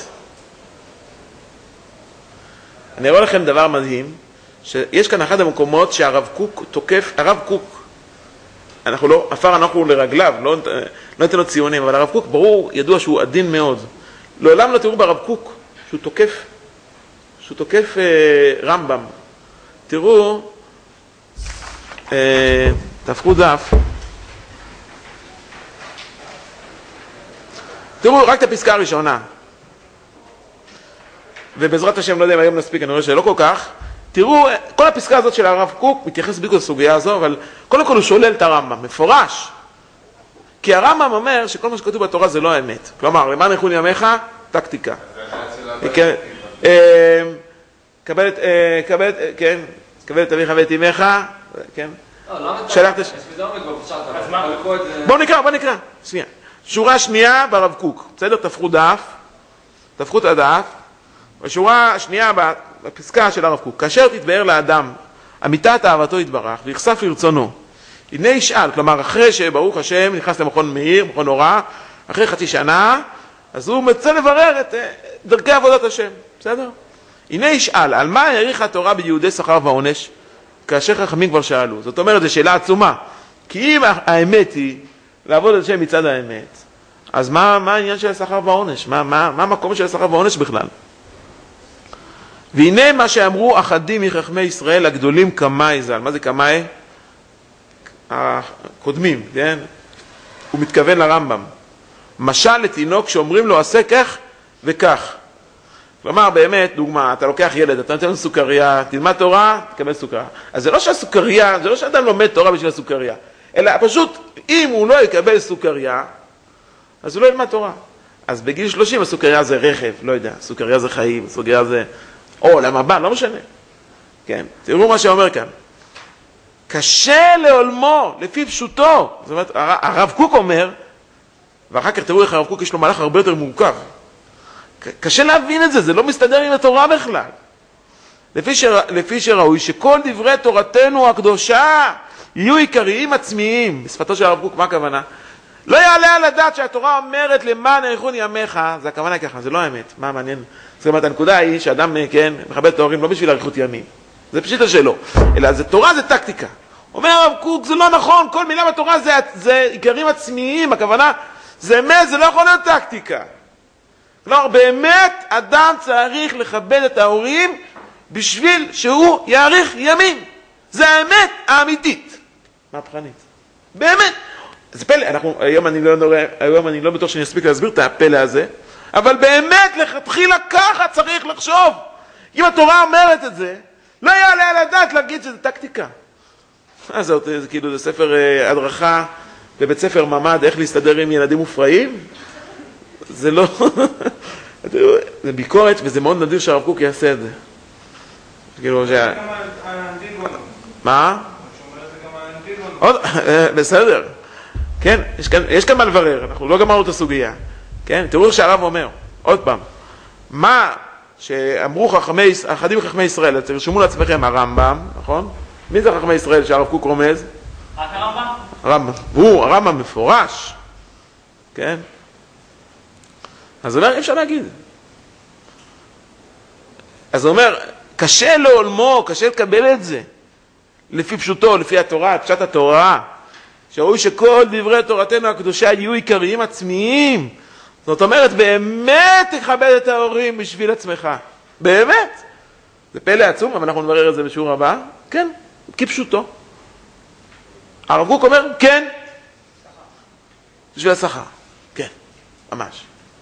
אני אראה לכם דבר מדהים, שיש כאן אחד המקומות שהרב קוק תוקף, הרב קוק, אנחנו לא, אפר אנחנו לרגליו, לא ניתן לו ציונים, אבל הרב קוק ברור, ידוע שהוא עדין מאוד. לעולם לא תראו ברב קוק שהוא תוקף רמב"ם. תראו, תהפכו דף. תראו רק את הפסקה הראשונה. ובעזרת השם, לא יודע אם היום נספיק, אני רואה שלא כל כך. תראו, כל הפסקה הזאת של הרב קוק מתייחס בדיוק לסוגיה הזו, אבל קודם כל הוא שולל את הרמב"ם, מפורש. כי הרמב"ם אומר שכל מה שכתוב בתורה זה לא האמת. כלומר, למען יחון ימיך, טקטיקה. קבל את אביך ואת אמך, כן? שלחת... בואו נקרא, שנייה. שורה שנייה ברב קוק, בסדר? תפכו את הדף, בשורה שנייה בפסקה של הרב קוק, כאשר תתבהר לאדם אמיתת אהבתו יתברך ויחשף לרצונו, הנה ישאל, כלומר אחרי שברוך השם נכנס למכון מאיר, מכון הוראה, אחרי חצי שנה, אז הוא מצא לברר את דרכי עבודת השם, בסדר? הנה ישאל, על מה העריך התורה ביהודי שכר ועונש? כאשר חכמים כבר שאלו. זאת אומרת, זו שאלה עצומה. כי אם האמת היא לעבוד על השם מצד האמת, אז מה העניין של השכר והעונש? מה המקום של השכר והעונש בכלל? והנה מה שאמרו אחדים מחכמי ישראל הגדולים קמאי ז"ל. מה זה קמאי? הקודמים, כן? הוא מתכוון לרמב"ם. משל לתינוק שאומרים לו עשה כך וכך. כלומר, באמת, דוגמה, אתה לוקח ילד, אתה נותן לו סוכריה, תלמד תורה, תקבל סוכריה. אז זה לא שהסוכריה, זה לא שאדם לומד תורה בשביל הסוכריה, אלא פשוט, אם הוא לא יקבל סוכריה, אז הוא לא ילמד תורה. אז בגיל 30 הסוכריה זה רכב, לא יודע, סוכריה זה חיים, סוכריה זה... או, למה בא, לא משנה. כן, תראו מה שאומר כאן. קשה לעולמו, לפי פשוטו. זאת אומרת, הרב קוק אומר, ואחר כך תראו איך הרב קוק יש לו מהלך הרבה יותר מורכב. קשה להבין את זה, זה לא מסתדר עם התורה בכלל. לפי שראוי שכל דברי תורתנו הקדושה יהיו עיקריים עצמיים. בשפתו של הרב קוק, מה הכוונה? לא יעלה על הדעת שהתורה אומרת למען יחון ימיך, זה הכוונה ככה, זה לא האמת. מה מעניין? זאת אומרת, הנקודה היא שאדם, כן, מכבד את ההורים לא בשביל אריכות ימים. זה פשיטה שלו. אלא תורה זה טקטיקה. אומר הרב קוק, זה לא נכון, כל מילה בתורה זה עיקרים עצמיים, הכוונה, זה אמת, זה לא יכול להיות טקטיקה. כלומר, באמת אדם צריך לכבד את ההורים בשביל שהוא יאריך ימים. זה האמת האמיתית. מהפכנית. באמת. זה פלא, היום אני לא בטוח שאני אספיק להסביר את הפלא הזה, אבל באמת לכתחילה ככה צריך לחשוב. אם התורה אומרת את זה, לא יעלה על הדעת להגיד שזה טקטיקה. זה כאילו זה ספר הדרכה בבית ספר ממד, איך להסתדר עם ילדים מופרעים. זה לא... זה ביקורת, וזה מאוד נדיר שהרב קוק יעשה את זה. כאילו ש... מה? שומר את זה גם האנטיגון. עוד, בסדר. כן, יש כאן מה לברר, אנחנו לא גמרנו את הסוגיה. כן, תראו שהרב אומר, עוד פעם, מה שאמרו אחדים חכמי ישראל, תרשמו לעצמכם הרמב"ם, נכון? מי זה חכמי ישראל שהרב קוק רומז? רק הרמב"ם? הרמב"ם, הרמב"ם מפורש, כן? אז הוא אומר, אי אפשר להגיד. אז הוא אומר, קשה לעולמו, קשה לקבל את זה. לפי פשוטו, לפי התורה, פשט התורה, שראוי שכל דברי תורתנו הקדושה יהיו עיקריים עצמיים. זאת אומרת, באמת תכבד את ההורים בשביל עצמך. באמת. זה פלא עצום, אבל אנחנו נברר את זה בשיעור הבא. כן, כפשוטו. הרב קוק אומר, כן. בשביל השכר. כן, ממש.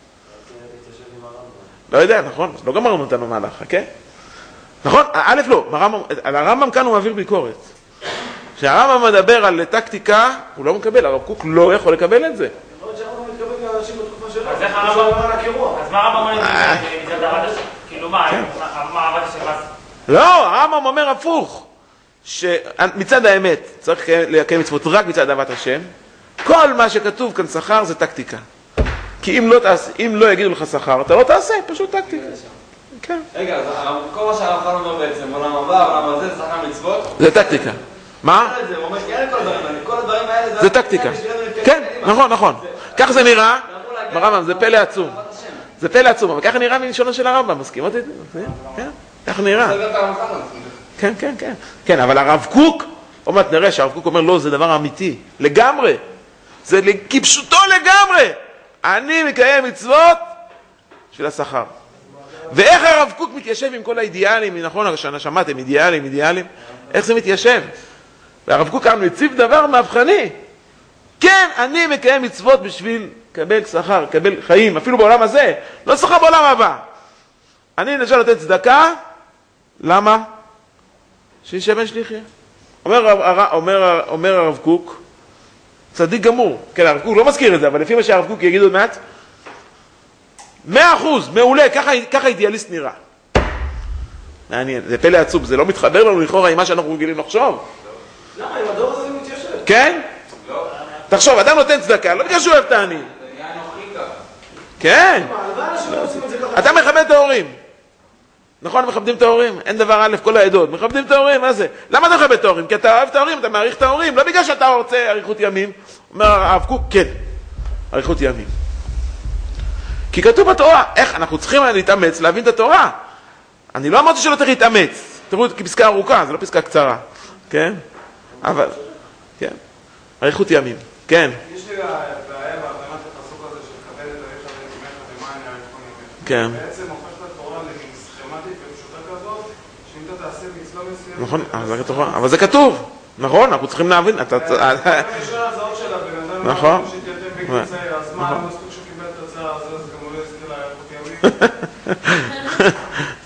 לא יודע, נכון? לא גמרנו אותנו מהלכה, כן? נכון? א' לא, על הרמב"ם כאן הוא מעביר ביקורת. כשהרמב"ם מדבר על טקטיקה, הוא לא מקבל, הרב קוק לא יכול לקבל את זה. יכול להיות שהרמב"ם מתכוון לאנשים בתקופה שלו. אז איך הרמב"ם? אז מה הרמב"ם אומר מצד אהבת השם? כאילו מה אהבת השם? לא, הרמב"ם אומר הפוך. מצד האמת צריך לקיים מצוות רק מצד אהבת השם. כל מה שכתוב כאן שכר זה טקטיקה. כי אם לא יגידו לך שכר, אתה לא תעשה, פשוט טקטיקה. כן. רגע, אז כל מה שהרב חנן אומר בעצם, עולם הבא, עולם הזה, זה שכר מצוות? זה טקטיקה. מה? הוא אומר שאין כל הדברים האלה, זה טקטיקה. כן, נכון. כך זה נראה, ברמב"ם, זה פלא עצום. זה פלא עצום, אבל ככה נראה מלשונו של הרמב"ם, מסכים אותי? כן, ככה נראה. כן. כן, אבל הרב קוק, עוד מעט נראה שהרב קוק אומר, לא, זה דבר אמיתי, לגמרי. זה כפשוטו לגמרי. אני מקיים מצוות של השכר. ואיך הרב קוק מתיישב עם כל האידיאלים, נכון, שמעתם, אידיאלים, איך זה מתיישב? והרב קוק כאן מציב דבר מהפכני. כן, אני מקיים מצוות בשביל לקבל שכר, לקבל חיים, אפילו בעולם הזה, לא שכר בעולם הבא. אני נשאר לתת צדקה, למה? שישבן שליחיה. אומר הרב קוק, צדיק גמור. כן, הרב קוק לא מזכיר את זה, אבל לפי מה שהרב קוק יגיד עוד מעט, 100%, מעולה, ככה אידיאליסט נראה. מעניין, זה פלא עצוב, זה לא מתחבר לנו לכאורה עם מה שאנחנו רגילים לחשוב. למה, עם הדור הזה מתיישב? כן? לא. תחשוב, אדם נותן צדקה, לא בגלל שהוא אוהב את העני. זה נהיה נוחי ככה. כן. הלוואי אנשים לא עושים את זה ככה. אתה מכבד את ההורים. נכון, מכבדים את ההורים. אין דבר א', כל העדות. מכבדים את ההורים, מה זה? למה אתה מכבד את ההורים? כי אתה אוהב את ההורים, אתה מעריך את ההורים. לא בגלל שאתה רוצה אריכות ימים. אומר הרב קוק, כן, אריכות ימים. כי כתוב בתורה, איך אנחנו צריכים להתאמץ, להבין את התורה. אני לא אמרתי שלא צריך להתאמץ. תראו, כפסקה ארוכה, זה לא פסקה קצרה. כן? אבל, כן. אריכות ימים. כן. יש לי בעיה בהבנת הפסוק הזה של כבד את האיש הזה למען יאריכון ימיך. כן. בעצם הופך את התורה לסכמטית ופשוטה כזאת, שאם אתה תעשה מצווה מסוימת... נכון, אבל זה כתוב. נכון, אנחנו צריכים להבין. יש ההצעות של הבן אדם, נכון. שהתייתם בגיל צעיר, אז מה, לא מספיק שקיבל את הצעה הזאת, אז גם הוא לא יזכה לאריכות ימים?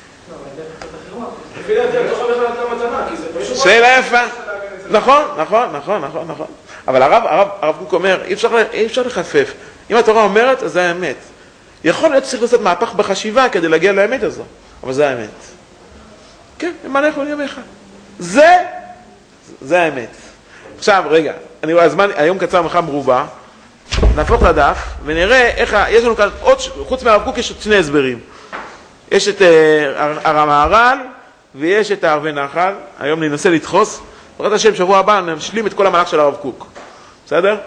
לפי דעתי, אני לא יכול בכלל את המתנה, כי זה פשוט... שאלה יפה. נכון. אבל הרב קוק אומר, אי אפשר לחפף. אם התורה אומרת, אז זה האמת. יכול להיות שצריך לעשות מהפך בחשיבה כדי להגיע לאמת הזו, אבל זה האמת. כן, למען יאריכון ימיך. זה האמת. עכשיו, רגע, אני רואה, הזמן היום קצר מלאכה מרובה, נהפוך לדף ונראה איך, יש לנו כאן עוד, חוץ מהרב קוק יש עוד שני הסברים. יש את המהר"ל ויש את הערבי נחל. היום ננסה לדחוס. בעזרת השם, שבוע הבא נשלים את כל המהלך של הרב קוק. בסדר?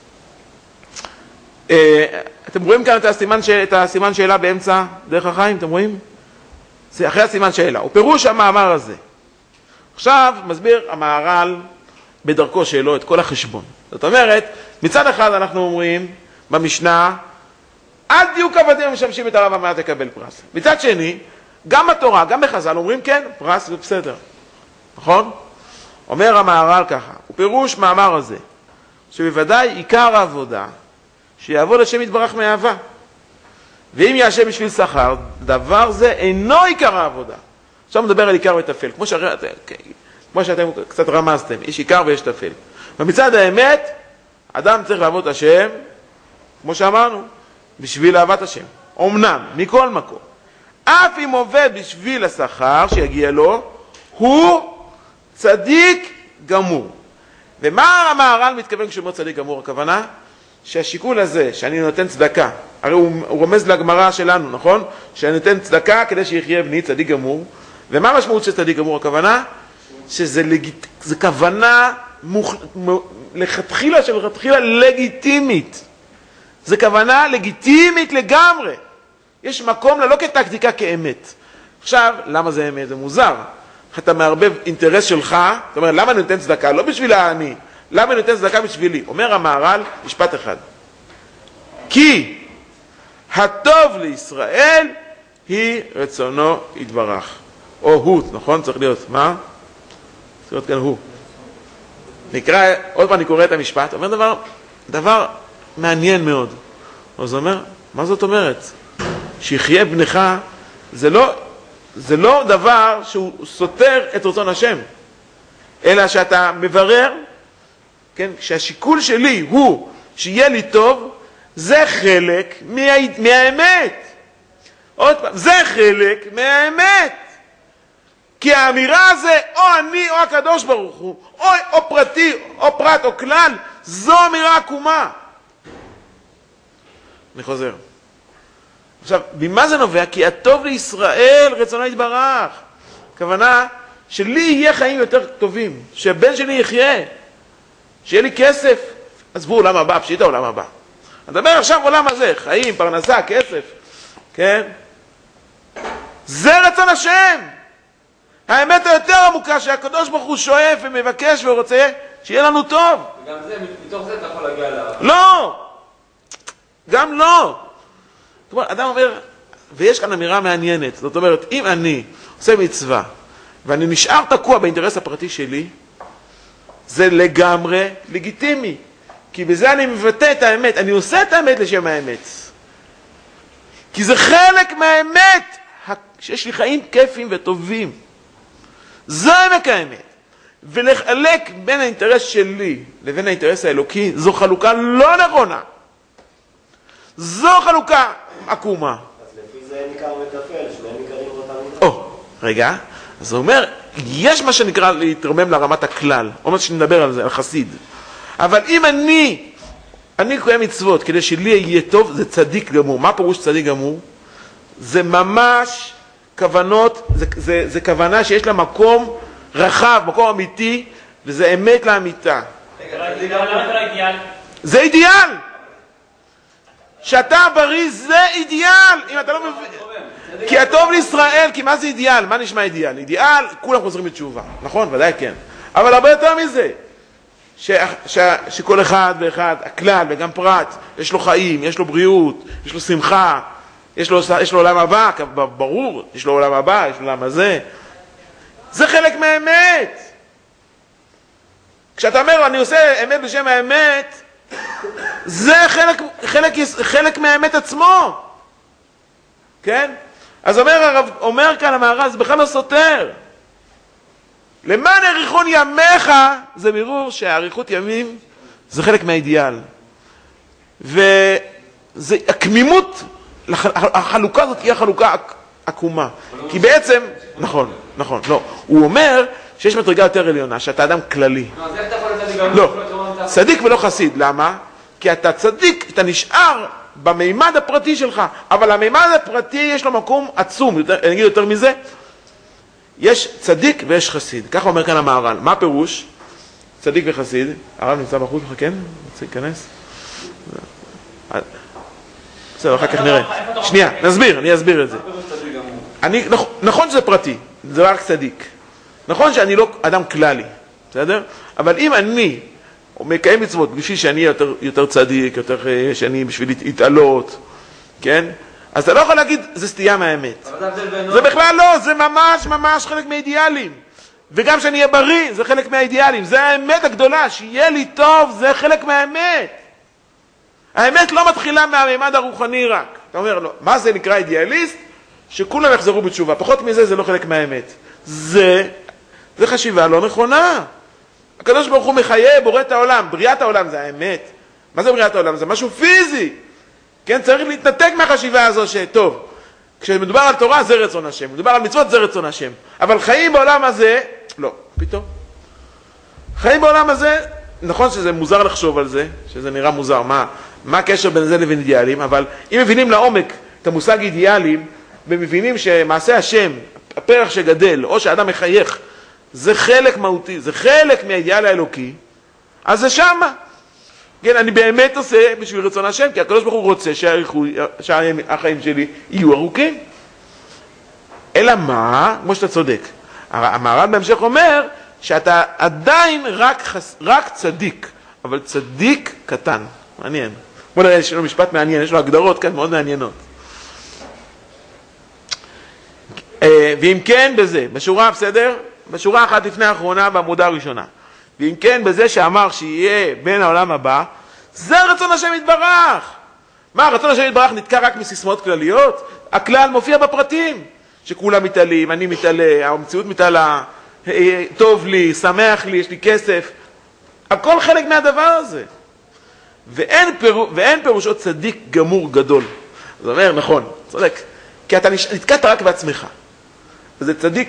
אתם רואים כאן את הסימן שאלה באמצע דרך החיים? אתם רואים? זה אחרי הסימן שאלה. הוא פירוש המאמר הזה. עכשיו מסביר המהר"ל בדרכו שלו את כל החשבון. זאת אומרת, מצד אחד אנחנו אומרים במשנה, אל תהיו כבדים המשמשים את הרב המאה תקבל פרס. מצד שני, גם בתורה, גם בחז"ל אומרים כן, פרס זה בסדר. נכון? אומר המהר"ל ככה, הוא פירוש מאמר הזה, שבוודאי עיקר העבודה, שיעבוד השם יתברך מאהבה. ואם יעשה בשביל שכר, דבר זה אינו עיקר העבודה. עכשיו מדבר על עיקר וטפל, כמו שאתם קצת רמזתם, יש עיקר ויש טפל. ומצד האמת, אדם צריך לעבוד השם, כמו שאמרנו, בשביל אהבת השם. אמנם, מכל מקום. אף אם עובד בשביל השכר שיגיע לו, הוא צדיק גמור. ומה המהר"ל מתכוון כשאומר צדיק גמור? הכוונה שהשיקול הזה, שאני נותן צדקה, הרי הוא רומז לגמרא שלנו, נכון? שאני נותן צדקה כדי שיחיה בני צדיק גמור. ומה המשמעות של צדיק גמור? הכוונה שזה כוונה לכתחילה לגיטימית. זה כוונה לגיטימית לגמרי. יש מקום לה לא כטקטיקה כאמת. עכשיו, למה זה אמת? זה מוזר. אתה מערבב אינטרס שלך, זאת אומרת, למה אני נותן צדקה? לא בשביל העני. למה אני נותן צדקה בשבילי? אומר המהר"ל, משפט אחד. כי הטוב לישראל היא רצונו יתברך. או הוא, נכון? צריך להיות. מה? צריך להיות כאן הוא. נקרא, עוד פעם אני קורא את המשפט, אומר דבר מעניין מאוד. אז הוא אומר, מה זאת אומרת? שיחיה בנך, זה לא דבר שהוא סותר את רצון השם, אלא שאתה מברר, כן, שהשיקול שלי הוא שיהיה לי טוב, זה חלק מהאמת. עוד פעם, זה חלק מהאמת. כי האמירה הזה, או אני או הקדוש ברוך הוא, או פרטי, או פרט, או כלל, זו אמירה עקומה. אני חוזר. עכשיו, במה זה נובע? כי הטוב לישראל רצונו יתברך. הכוונה שלי יהיה חיים יותר טובים, שהבן שלי יחיה, שיהיה לי כסף. עזבו עולם הבא, פשיט העולם הבא. אני מדבר עכשיו עולם הזה, חיים, פרנסה, כסף. כן? זה רצון השם. האמת היותר עמוקה שהקדוש ברוך הוא שואף ומבקש ורוצה שיהיה לנו טוב. וגם זה, מתוך זה אתה יכול להגיע לה... לא! גם לא! זאת אומרת, אדם אומר, ויש כאן אמירה מעניינת, זאת אומרת, אם אני עושה מצווה ואני נשאר תקוע באינטרס הפרטי שלי, זה לגמרי לגיטימי. כי בזה אני מבטא את האמת, אני עושה את האמת לשם האמת. כי זה חלק מהאמת, שיש לי חיים כיפים וטובים. זה עמק האמת. ולחלק בין האינטרס שלי לבין האינטרס האלוקי, זו חלוקה לא נכונה. זו חלוקה עקומה. אז לפי זה ניכר וטפל, שניהם ניכרים באותה מידה. רגע, אז הוא אומר, יש מה שנקרא להתרומם לרמת הכלל. אומר שנדבר על זה, על חסיד. אבל אם אני קוים מצוות כדי שלי יהיה טוב, זה צדיק גמור. מה פירוש צדיק גמור? זה ממש כוונות, זה כוונה שיש לה מקום רחב, מקום אמיתי, וזה אמת לאמיתה. למה זה לא אידיאל? זה אידיאל! שאתה בריא זה אידיאל! אם אתה לא מבין... כי הטוב לישראל, כי מה זה אידיאל? מה נשמע אידיאל? אידיאל, כולם חוזרים בתשובה. נכון? ודאי כן. אבל הרבה יותר מזה. שכל אחד ואחד, הכלל וגם פרט, יש לו חיים, יש לו בריאות, יש לו שמחה, יש לו עולם הבא, ברור, יש לו עולם הבא, יש לו עולם הזה. זה חלק מהאמת. כשאתה אומר, אני עושה אמת בשם האמת, זה חלק מהאמת עצמו. כן? אז אומר כאן המהר"ל, זה בכלל לא סותר. למען אריכון ימיך, זה בירור שהאריכות ימים זה חלק מהאידיאל. והקמימות, החלוקה הזאת היא החלוקה עקומה. כי בעצם, נכון, לא. הוא אומר שיש מדרגה יותר עליונה, שאתה אדם כללי. אז איך אתה יכול לצדיק גם... לא, צדיק ולא חסיד. למה? כי אתה צדיק, אתה נשאר במימד הפרטי שלך, אבל המימד הפרטי יש לו מקום עצום. אני אגיד יותר מזה, יש צדיק ויש חסיד. ככה אומר כאן המהר"ל. מה פירוש? צדיק וחסיד. הרב נמצא בחוץ, כן? רוצה להיכנס? בסדר, אחר כך נראה. שנייה, אני אסביר את זה. נכון שזה פרטי, זה רק צדיק. נכון שאני לא אדם כללי, בסדר? אבל אם אני מקיים מצוות בשביל שאני יותר צדיק, יותר שאני בשביל להתעלות, כן? אז אתה לא יכול להגיד, זה סטייה מהאמת. זה בכלל לא, זה ממש חלק מהאידיאלים. וגם שאני אהיה בריא, זה חלק מהאידיאלים. זה האמת הגדולה, שיהיה לי טוב, זה חלק מהאמת. האמת לא מתחילה מהמימד הרוחני רק. אתה אומר, לא, מה זה נקרא אידיאליסט? שכולם יחזרו בתשובה. פחות מזה זה לא חלק מהאמת. זה חשיבה לא נכונה. הקדוש ברוך הוא מחיה, בורא את העולם. בריאת העולם זה האמת. מה זה בריאת העולם? זה משהו פיזי. כן, צריך להתנתק מהחשיבה הזו שטוב. כשמדובר על תורה זה רצון השם. מדובר על מצוות זה רצון השם. אבל חיים בעולם הזה, לא. פתאום. חיים בעולם הזה, נכון שזה מוזר לחשוב על זה, שזה נראה מוזר, מה הקשר בין זה לבין אידיאלים, אבל אם מבינים לעומק את המושג אידיאלים, ומבינים שמעשה השם, הפרח שגדל, או שהאדם מחייך, זה חלק מהותי, זה חלק מהאידיאל האלוקי, אז זה שמה. כן, אני באמת עושה בשביל רצון השם, כי הקדוש ברוך הוא רוצה שהחיים שלי יהיו ארוכים. אלא מה? כמו שאתה צודק. המהר"ל בהמשך אומר שאתה עדיין רק צדיק, אבל צדיק קטן. מעניין. בוא נראה, יש לו משפט מעניין, יש לו הגדרות כאן מאוד מעניינות. ואם כן בזה, בשורה, בסדר? בשורה אחת לפני האחרונה בעמודה הראשונה. ואם כן בזה שאמר שיהיה בין העולם הבא, זה רצון השם יתברך. מה, רצון השם יתברך נתקע רק מסיסמאות כלליות? הכלל מופיע בפרטים, שכולם מתעלים, אני מתעלה, המציאות מתעלה, טוב לי, שמח לי, יש לי כסף. הכל חלק מהדבר הזה. ואין פירושו צדיק גמור גדול. זאת אומרת, נכון, צודק. כי אתה נתקעת רק בעצמך. וזה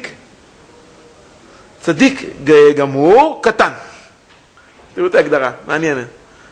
צדיק גמור קטן. תראו את ההגדרה, מעניינת.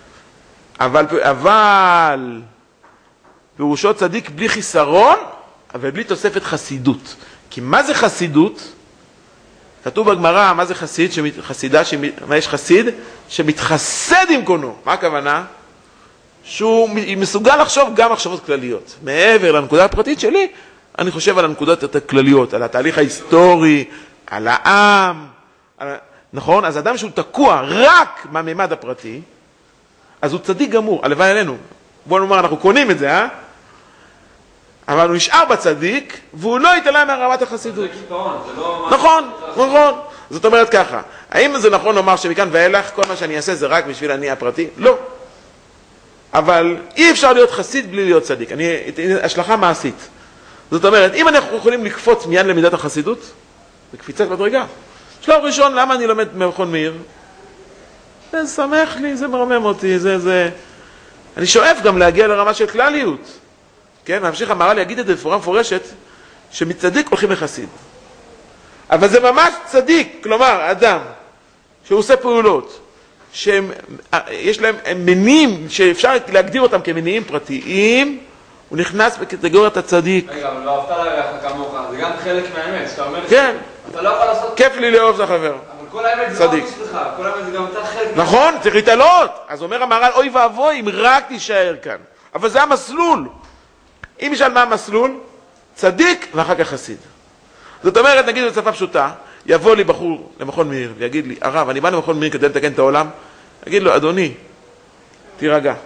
אבל פירושו צדיק בלי חיסרון, אבל בלי תוספת חסידות. כי מה זה חסידות? כתוב בגמרא, מה זה חסיד? מה יש חסיד? שמתחסד עם קונו. מה הכוונה? שהוא מסוגל לחשוב גם מחשבות כלליות. מעבר לנקודה הפרטית שלי, אני חושב על הנקודות יותר כלליות, על התהליך ההיסטורי, על העם. נכון? אז אדם שהוא תקוע רק מהמימד הפרטי, אז הוא צדיק גמור, הלוואי עלינו. בוא נאמר, אנחנו קונים את זה, אבל הוא נשאר בצדיק, והוא לא יתעלם מהרמת החסידות. זה קיפאון, זה לא... נכון. זאת אומרת ככה, האם זה נכון לומר שמכאן ואילך, כל מה שאני אעשה זה רק בשביל אני הפרטי? לא. אבל אי אפשר להיות חסיד בלי להיות צדיק. השלכה מעשית. זאת אומרת, אם אנחנו יכולים לקפוץ מיד למידת החסידות, זה קפיצת מדרגה. שלב ראשון, למה אני לומד ממכון מאיר? זה שמח לי, זה מרומם אותי, זה... אני שואף גם להגיע לרמה של כלליות. כן, ממשיך המהר"ל להגיד את זה בפורה מפורשת, שמצדיק הולכים לחסיד. אבל זה ממש צדיק, כלומר, אדם שהוא עושה פעולות, שיש להם מניעים שאפשר להגדיר אותם כמניעים פרטיים, הוא נכנס בקטגוריית הצדיק. רגע, אבל לא אהבת לרעך כמוך, זה גם חלק מהאמת, שאתה אומר כן. אתה לא יכול לעשות... כיף לי לאהוב את החבר. אבל כל האמת זה לא בשבילך, כל האמת זה גם אתה חלק... נכון, צריך להתעלות. אז אומר המהר"ל, אוי ואבוי אם רק תישאר כאן. אבל זה המסלול. אם ישאל מה המסלול, צדיק ואחר כך חסיד. זאת אומרת, נגיד בשפה פשוטה, יבוא לי בחור למכון מאיר ויגיד לי, הרב, אני בא למכון מאיר כדי לתקן את העולם, אגיד לו, אדוני, תירגע.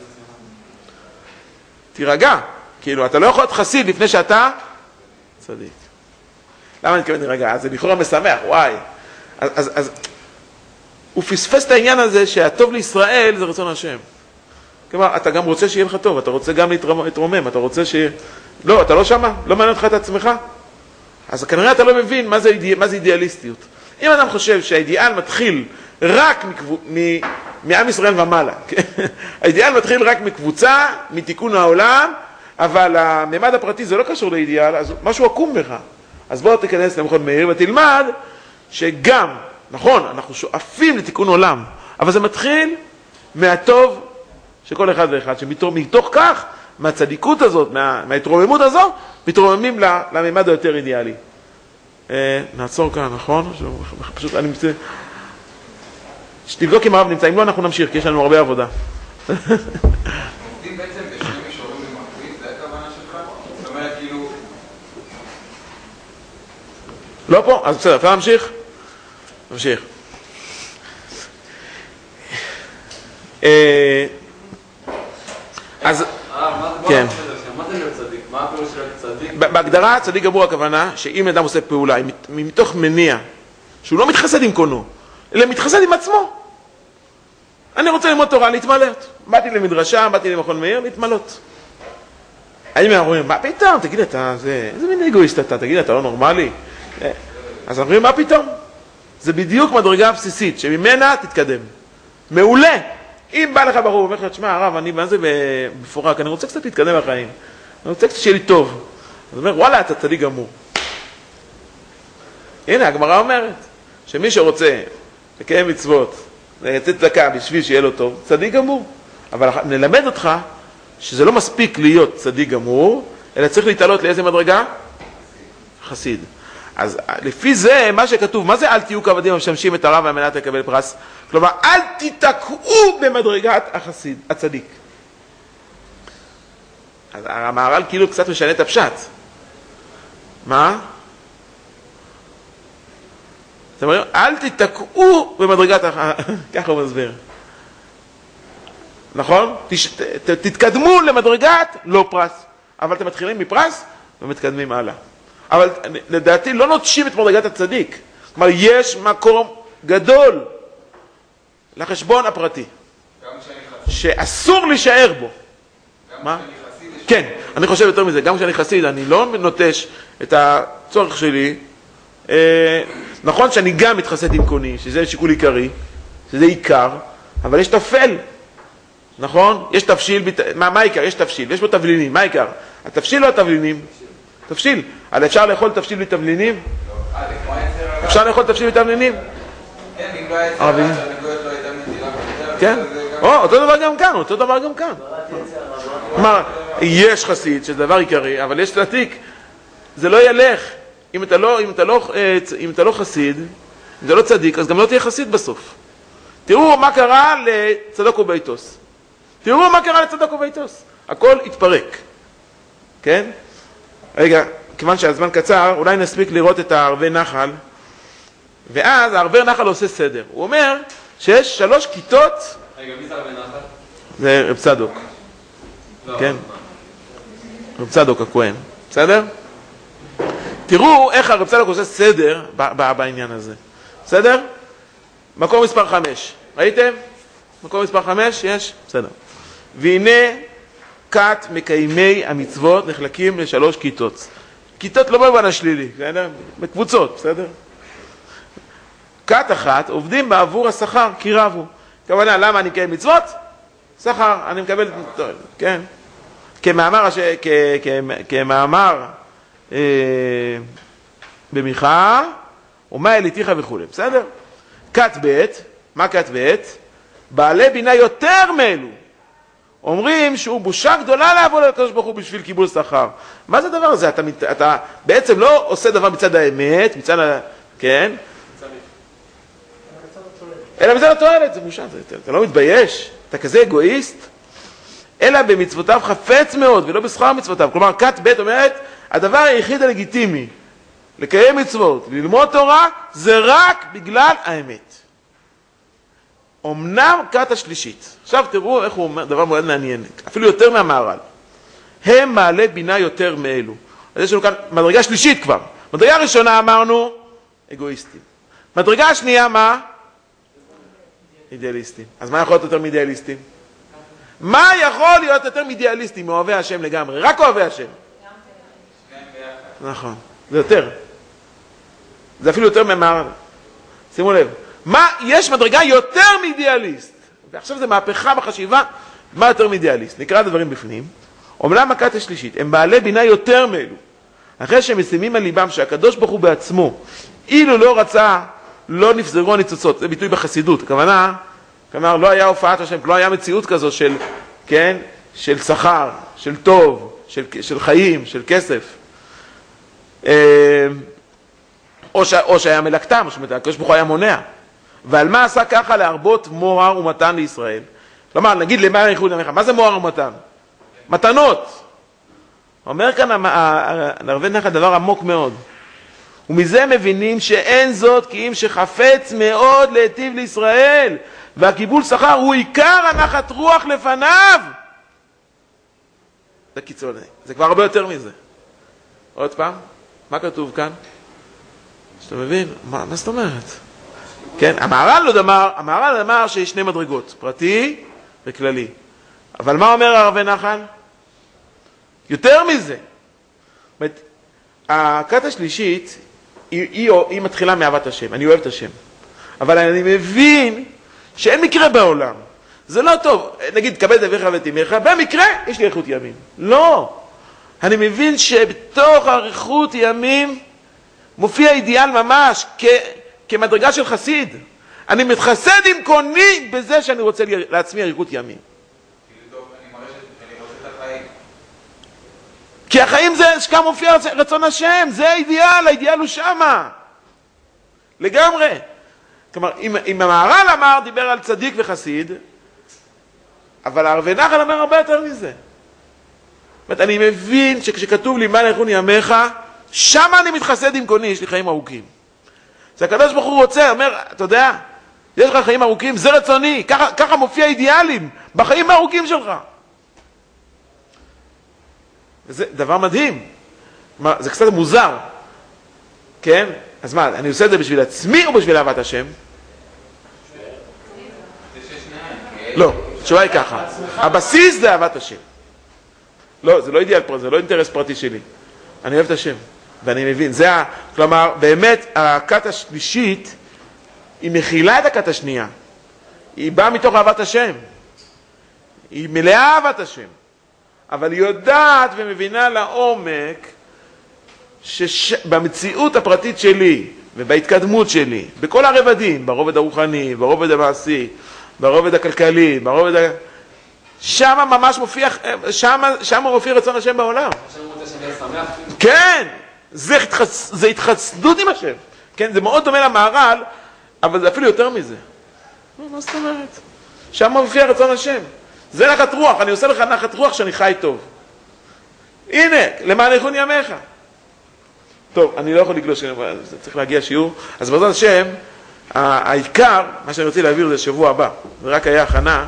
תירגע. כאילו, אתה לא יכול להיות חסיד לפני שאתה צדיק. למה אני מתכוון להירגע? אז זה לכאורה משמח, וואי. אז הוא פספס את העניין הזה שהטוב לישראל זה רצון השם. כלומר, אתה גם רוצה שיהיה לך טוב, אתה רוצה גם להתרומם, אתה רוצה שיהיה... לא, אתה לא שמה, לא מעניין אותך את עצמך. אז כנראה אתה לא מבין מה זה אידיאליסטיות. אם אדם חושב שהאידיאל מתחיל רק מעם ישראל ומעלה, האידיאל מתחיל רק מקבוצה, מתיקון העולם, אבל הממד הפרטי זה לא קשור לאידיאל, אז משהו עקום בך. אז בואו תיכנס למכון מאיר ותלמד שגם, נכון, אנחנו שואפים לתיקון עולם, אבל זה מתחיל מהטוב של כל אחד ואחד, שמתוך כך, מהצדיקות הזאת, מההתרוממות הזאת, מתרוממים לממד היותר אידיאלי. נעצור כאן, נכון? פשוט אני מצא... שתבדוק אם הרב נמצא, אם לא אנחנו נמשיך, כי יש לנו הרבה עבודה. עובדים בעצם בשני מישורים במקביל, זה הכוונה שלך? זאת אומרת, כאילו... לא פה? אז בסדר, אפשר להמשיך? נמשיך. אז... כן. מה זה להיות צדיק? מה הפירוש של צדיק? בהגדרה, צדיק גמור הכוונה, שאם אדם עושה פעולה, מתוך מניע, שהוא לא מתחסד עם קונו, אלא מתחסד עם עצמו. אני רוצה ללמוד תורה, להתמלות. באתי למדרשה, באתי למכון מאיר, להתמלות. האם הם אומרים, מה פתאום? תגיד, איזה מין אגואיסט אתה? תגיד, אתה לא נורמלי? אז אומרים, מה פתאום? זה בדיוק מדרגה בסיסית, שממנה תתקדם. מעולה. אם בא לך ברור, אומר לך, תשמע, הרב, אני מה זה בפורק, אני רוצה קצת להתקדם בחיים. אני רוצה קצת שיהיה לי טוב. אז אומר, וואלה, אתה צדיק גמור. הנה, הגמרא אומרת, שמי שרוצה לקיים מצוות, לתת צדקה בשביל שיהיה לו טוב, צדיק גמור. אבל נלמד אותך שזה לא מספיק להיות צדיק גמור, אלא צריך להתעלות לאיזה מדרגה? חסיד. אז לפי זה, מה שכתוב, מה זה אל תהיו כעבדים המשמשים את הרב על מנת לקבל פרס? כלומר, אל תתקעו במדרגת החסיד, הצדיק. אז המהר"ל כאילו קצת משנה את הפשט. מה? זאת אומרת, אל תתקעו במדרגת ככה הוא מסביר. נכון? תתקדמו למדרגת לא פרס. אבל אתם מתחילים מפרס ומתקדמים הלאה. אבל לדעתי לא נוטשים את מדרגת הצדיק. כלומר, יש מקום גדול לחשבון הפרטי. שאסור להישאר בו. מה? כן, אני חושב יותר מזה. גם כשאני חסיד, אני לא נוטש את הצורך שלי. נכון שאני גם מתחסד עם קוני, שזה שיקול עיקרי, שזה עיקר, אבל יש תפל. נכון? יש תבשיל, מה העיקר? יש תבשיל, יש בו תבלינים, מה העיקר? התבשיל או התבלינים? תבשיל. אבל אפשר לאכול תבשיל בלי תבלינים? אפשר לאכול תבשיל בלי תבלינים? כן, אם לא היה יצר, שהנגויות לא הייתה מטילה במיטה, כן? אותו דבר גם כאן, אותו דבר גם כאן. כלומר, יש חסיד, שזה דבר עיקרי, אבל יש צדיק, זה לא ילך. אם אתה לא חסיד, אם אתה לא צדיק, אז גם לא תהיה חסיד בסוף. תראו מה קרה לצדוק וביתוס. תראו מה קרה לצדוק וביתוס. הכל התפרק. כן? רגע, כיוון שהזמן קצר, אולי נספיק לראות את הערבי נחל, ואז הערבי נחל עושה סדר. הוא אומר שיש 3 כיתות... רגע, מי זה ערבי נחל? זה רב צדוק. כן? רב צדוק הכהן. בסדר? תראו איך הרב צדוק עושה סדר בעניין הזה. בסדר? מקום מספר 5. ראיתם? מקום מספר 5? יש? בסדר. והנה כת מקיימי המצוות נחלקים ל3 כיתות. כיתות לא במובן השלילי, בסדר? בקבוצות, בסדר? כת אחת עובדים בעבור השכר, כי רבו. כוונה, למה אני מקיים מצוות? שכר, אני מקבל, כן? כמאמר במיכה, ומה אליתיך וכו', בסדר? כת ב', מה כת ב'? בעלי בינה יותר מאלו. אומרים שהוא בושה גדולה לעבוד על הקדוש ברוך הוא בשביל קיבול שכר. מה זה הדבר הזה? אתה בעצם לא עושה דבר מצד האמת, מצד כן? אלא מצד התועלת, זה בושה. אתה לא מתבייש? אתה כזה אגואיסט? אלא במצוותיו חפץ מאוד, ולא בשכר מצוותיו. כלומר, כת ב' אומרת, הדבר היחיד הלגיטימי לקיים מצוות, ללמוד תורה, זה רק בגלל האמת. אמנם כת השלישית. עכשיו תראו איך הוא אומר, דבר מאוד מעניין, אפילו יותר מהמהר"ל. הם מעלי בינה יותר מאלו. אז יש לנו כאן מדרגה שלישית כבר. מדרגה ראשונה אמרנו, אגואיסטים. מדרגה השנייה מה? אידיאליסטים. אז מה יכול להיות יותר מאידיאליסטים? מה יכול להיות יותר מאידיאליסטים? מאוהבי השם לגמרי. רק אוהבי השם. נכון. זה יותר. זה אפילו יותר מהמהר"ל. שימו לב. מה, יש מדרגה יותר מאידיאליסט. ועכשיו זה מהפכה בחשיבה, מה יותר מאידיאליסט. נקרא את הדברים בפנים. אומנם הכת השלישית, הם בעלי בינה יותר מאלו. אחרי שהם משימים על ליבם שהקדוש ברוך הוא בעצמו, אילו לא רצה, לא נפזרו הניצוצות. זה ביטוי בחסידות. הכוונה, כלומר, לא היה הופעת השם, לא היה מציאות כזו של, כן, של שכר, של טוב, של חיים, של כסף. או שהיה מלאכתם, זאת אומרת, הקדוש ברוך הוא היה מונע. ועל מה עשה ככה להרבות מוהר ומתן לישראל? כלומר, נגיד למה הייחוד עמך, מה זה מוהר ומתן? מתנות. אומר כאן הרבי נחל דבר עמוק מאוד. ומזה מבינים שאין זאת כי אם שחפץ מאוד להיטיב לישראל, והקיבול שכר הוא עיקר הנחת רוח לפניו. זה קיצוני, זה כבר הרבה יותר מזה. עוד פעם, מה כתוב כאן? שאתה מבין? מה זאת אומרת? כן, המהר"ל אמר שיש 2 מדרגות, פרטי וכללי. אבל מה אומר הרבי נחל? יותר מזה. הכת השלישית, היא מתחילה מאהבת השם, אני אוהב את השם. אבל אני מבין שאין מקרה בעולם. זה לא טוב, נגיד, קבל דבריך ותימיך, במקרה יש לי אריכות ימים. לא. אני מבין שבתוך אריכות ימים מופיע אידיאל ממש כמדרגה של חסיד. אני מתחסד עם קוני בזה שאני רוצה לעצמי אריכות ימים. כאילו טוב, אני מראה שאני רוצה את החיים. כי החיים זה שכם מופיע רצון השם, זה האידיאל, האידיאל הוא שמה. לגמרי. כלומר, אם המהר"ל אמר, דיבר על צדיק וחסיד, אבל הרבי נחל אומר הרבה יותר מזה. זאת אומרת, אני מבין שכשכתוב לי למען יאריכון ימיך, שמה אני מתחסד עם קוני, יש לי חיים ארוכים. זה הקדוש ברוך הוא רוצה, אומר, אתה יודע, יש לך חיים ארוכים, זה רצוני, ככה מופיע אידיאלים, בחיים הארוכים שלך. וזה דבר מדהים. זה קצת מוזר. כן? אז מה, אני עושה את זה בשביל עצמי או בשביל אהבת השם? לא, התשובה היא ככה. הבסיס זה אהבת השם. לא, זה לא אידיאל פרטי, זה לא אינטרס פרטי שלי. אני אוהב את השם, ואני מבין. כלומר, באמת, הכת השלישית, היא מכילה את הכת השנייה. היא באה מתוך אהבת השם. היא מלאה אהבת השם. אבל היא יודעת ומבינה לעומק שבמציאות הפרטית שלי ובהתקדמות שלי, בכל הרבדים, ברובד הרוחני, ברובד המעשי, ברובד הכלכלי, שם ממש מופיע, שם מופיע רצון השם בעולם. השם רוצה שאני אהיה שמח. כן, זה התחסדות עם השם. כן, זה מאוד דומה למהר"ל, אבל זה אפילו יותר מזה. מה זאת אומרת? שם מופיע רצון השם. זה נחת רוח, אני עושה לך נחת רוח שאני חי טוב. הנה, למען יאריכון ימיך. טוב, אני לא יכול לגלוש, צריך להגיע שיעור. אז בעזרת השם, העיקר, מה שאני רוצה להעביר זה שבוע הבא. זה רק היה הכנה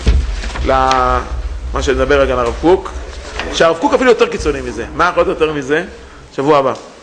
למה שנדבר רגע על הרב קוק. שהרב קוק אפילו יותר קיצוני מזה. מה יכול יותר מזה? שבוע הבא.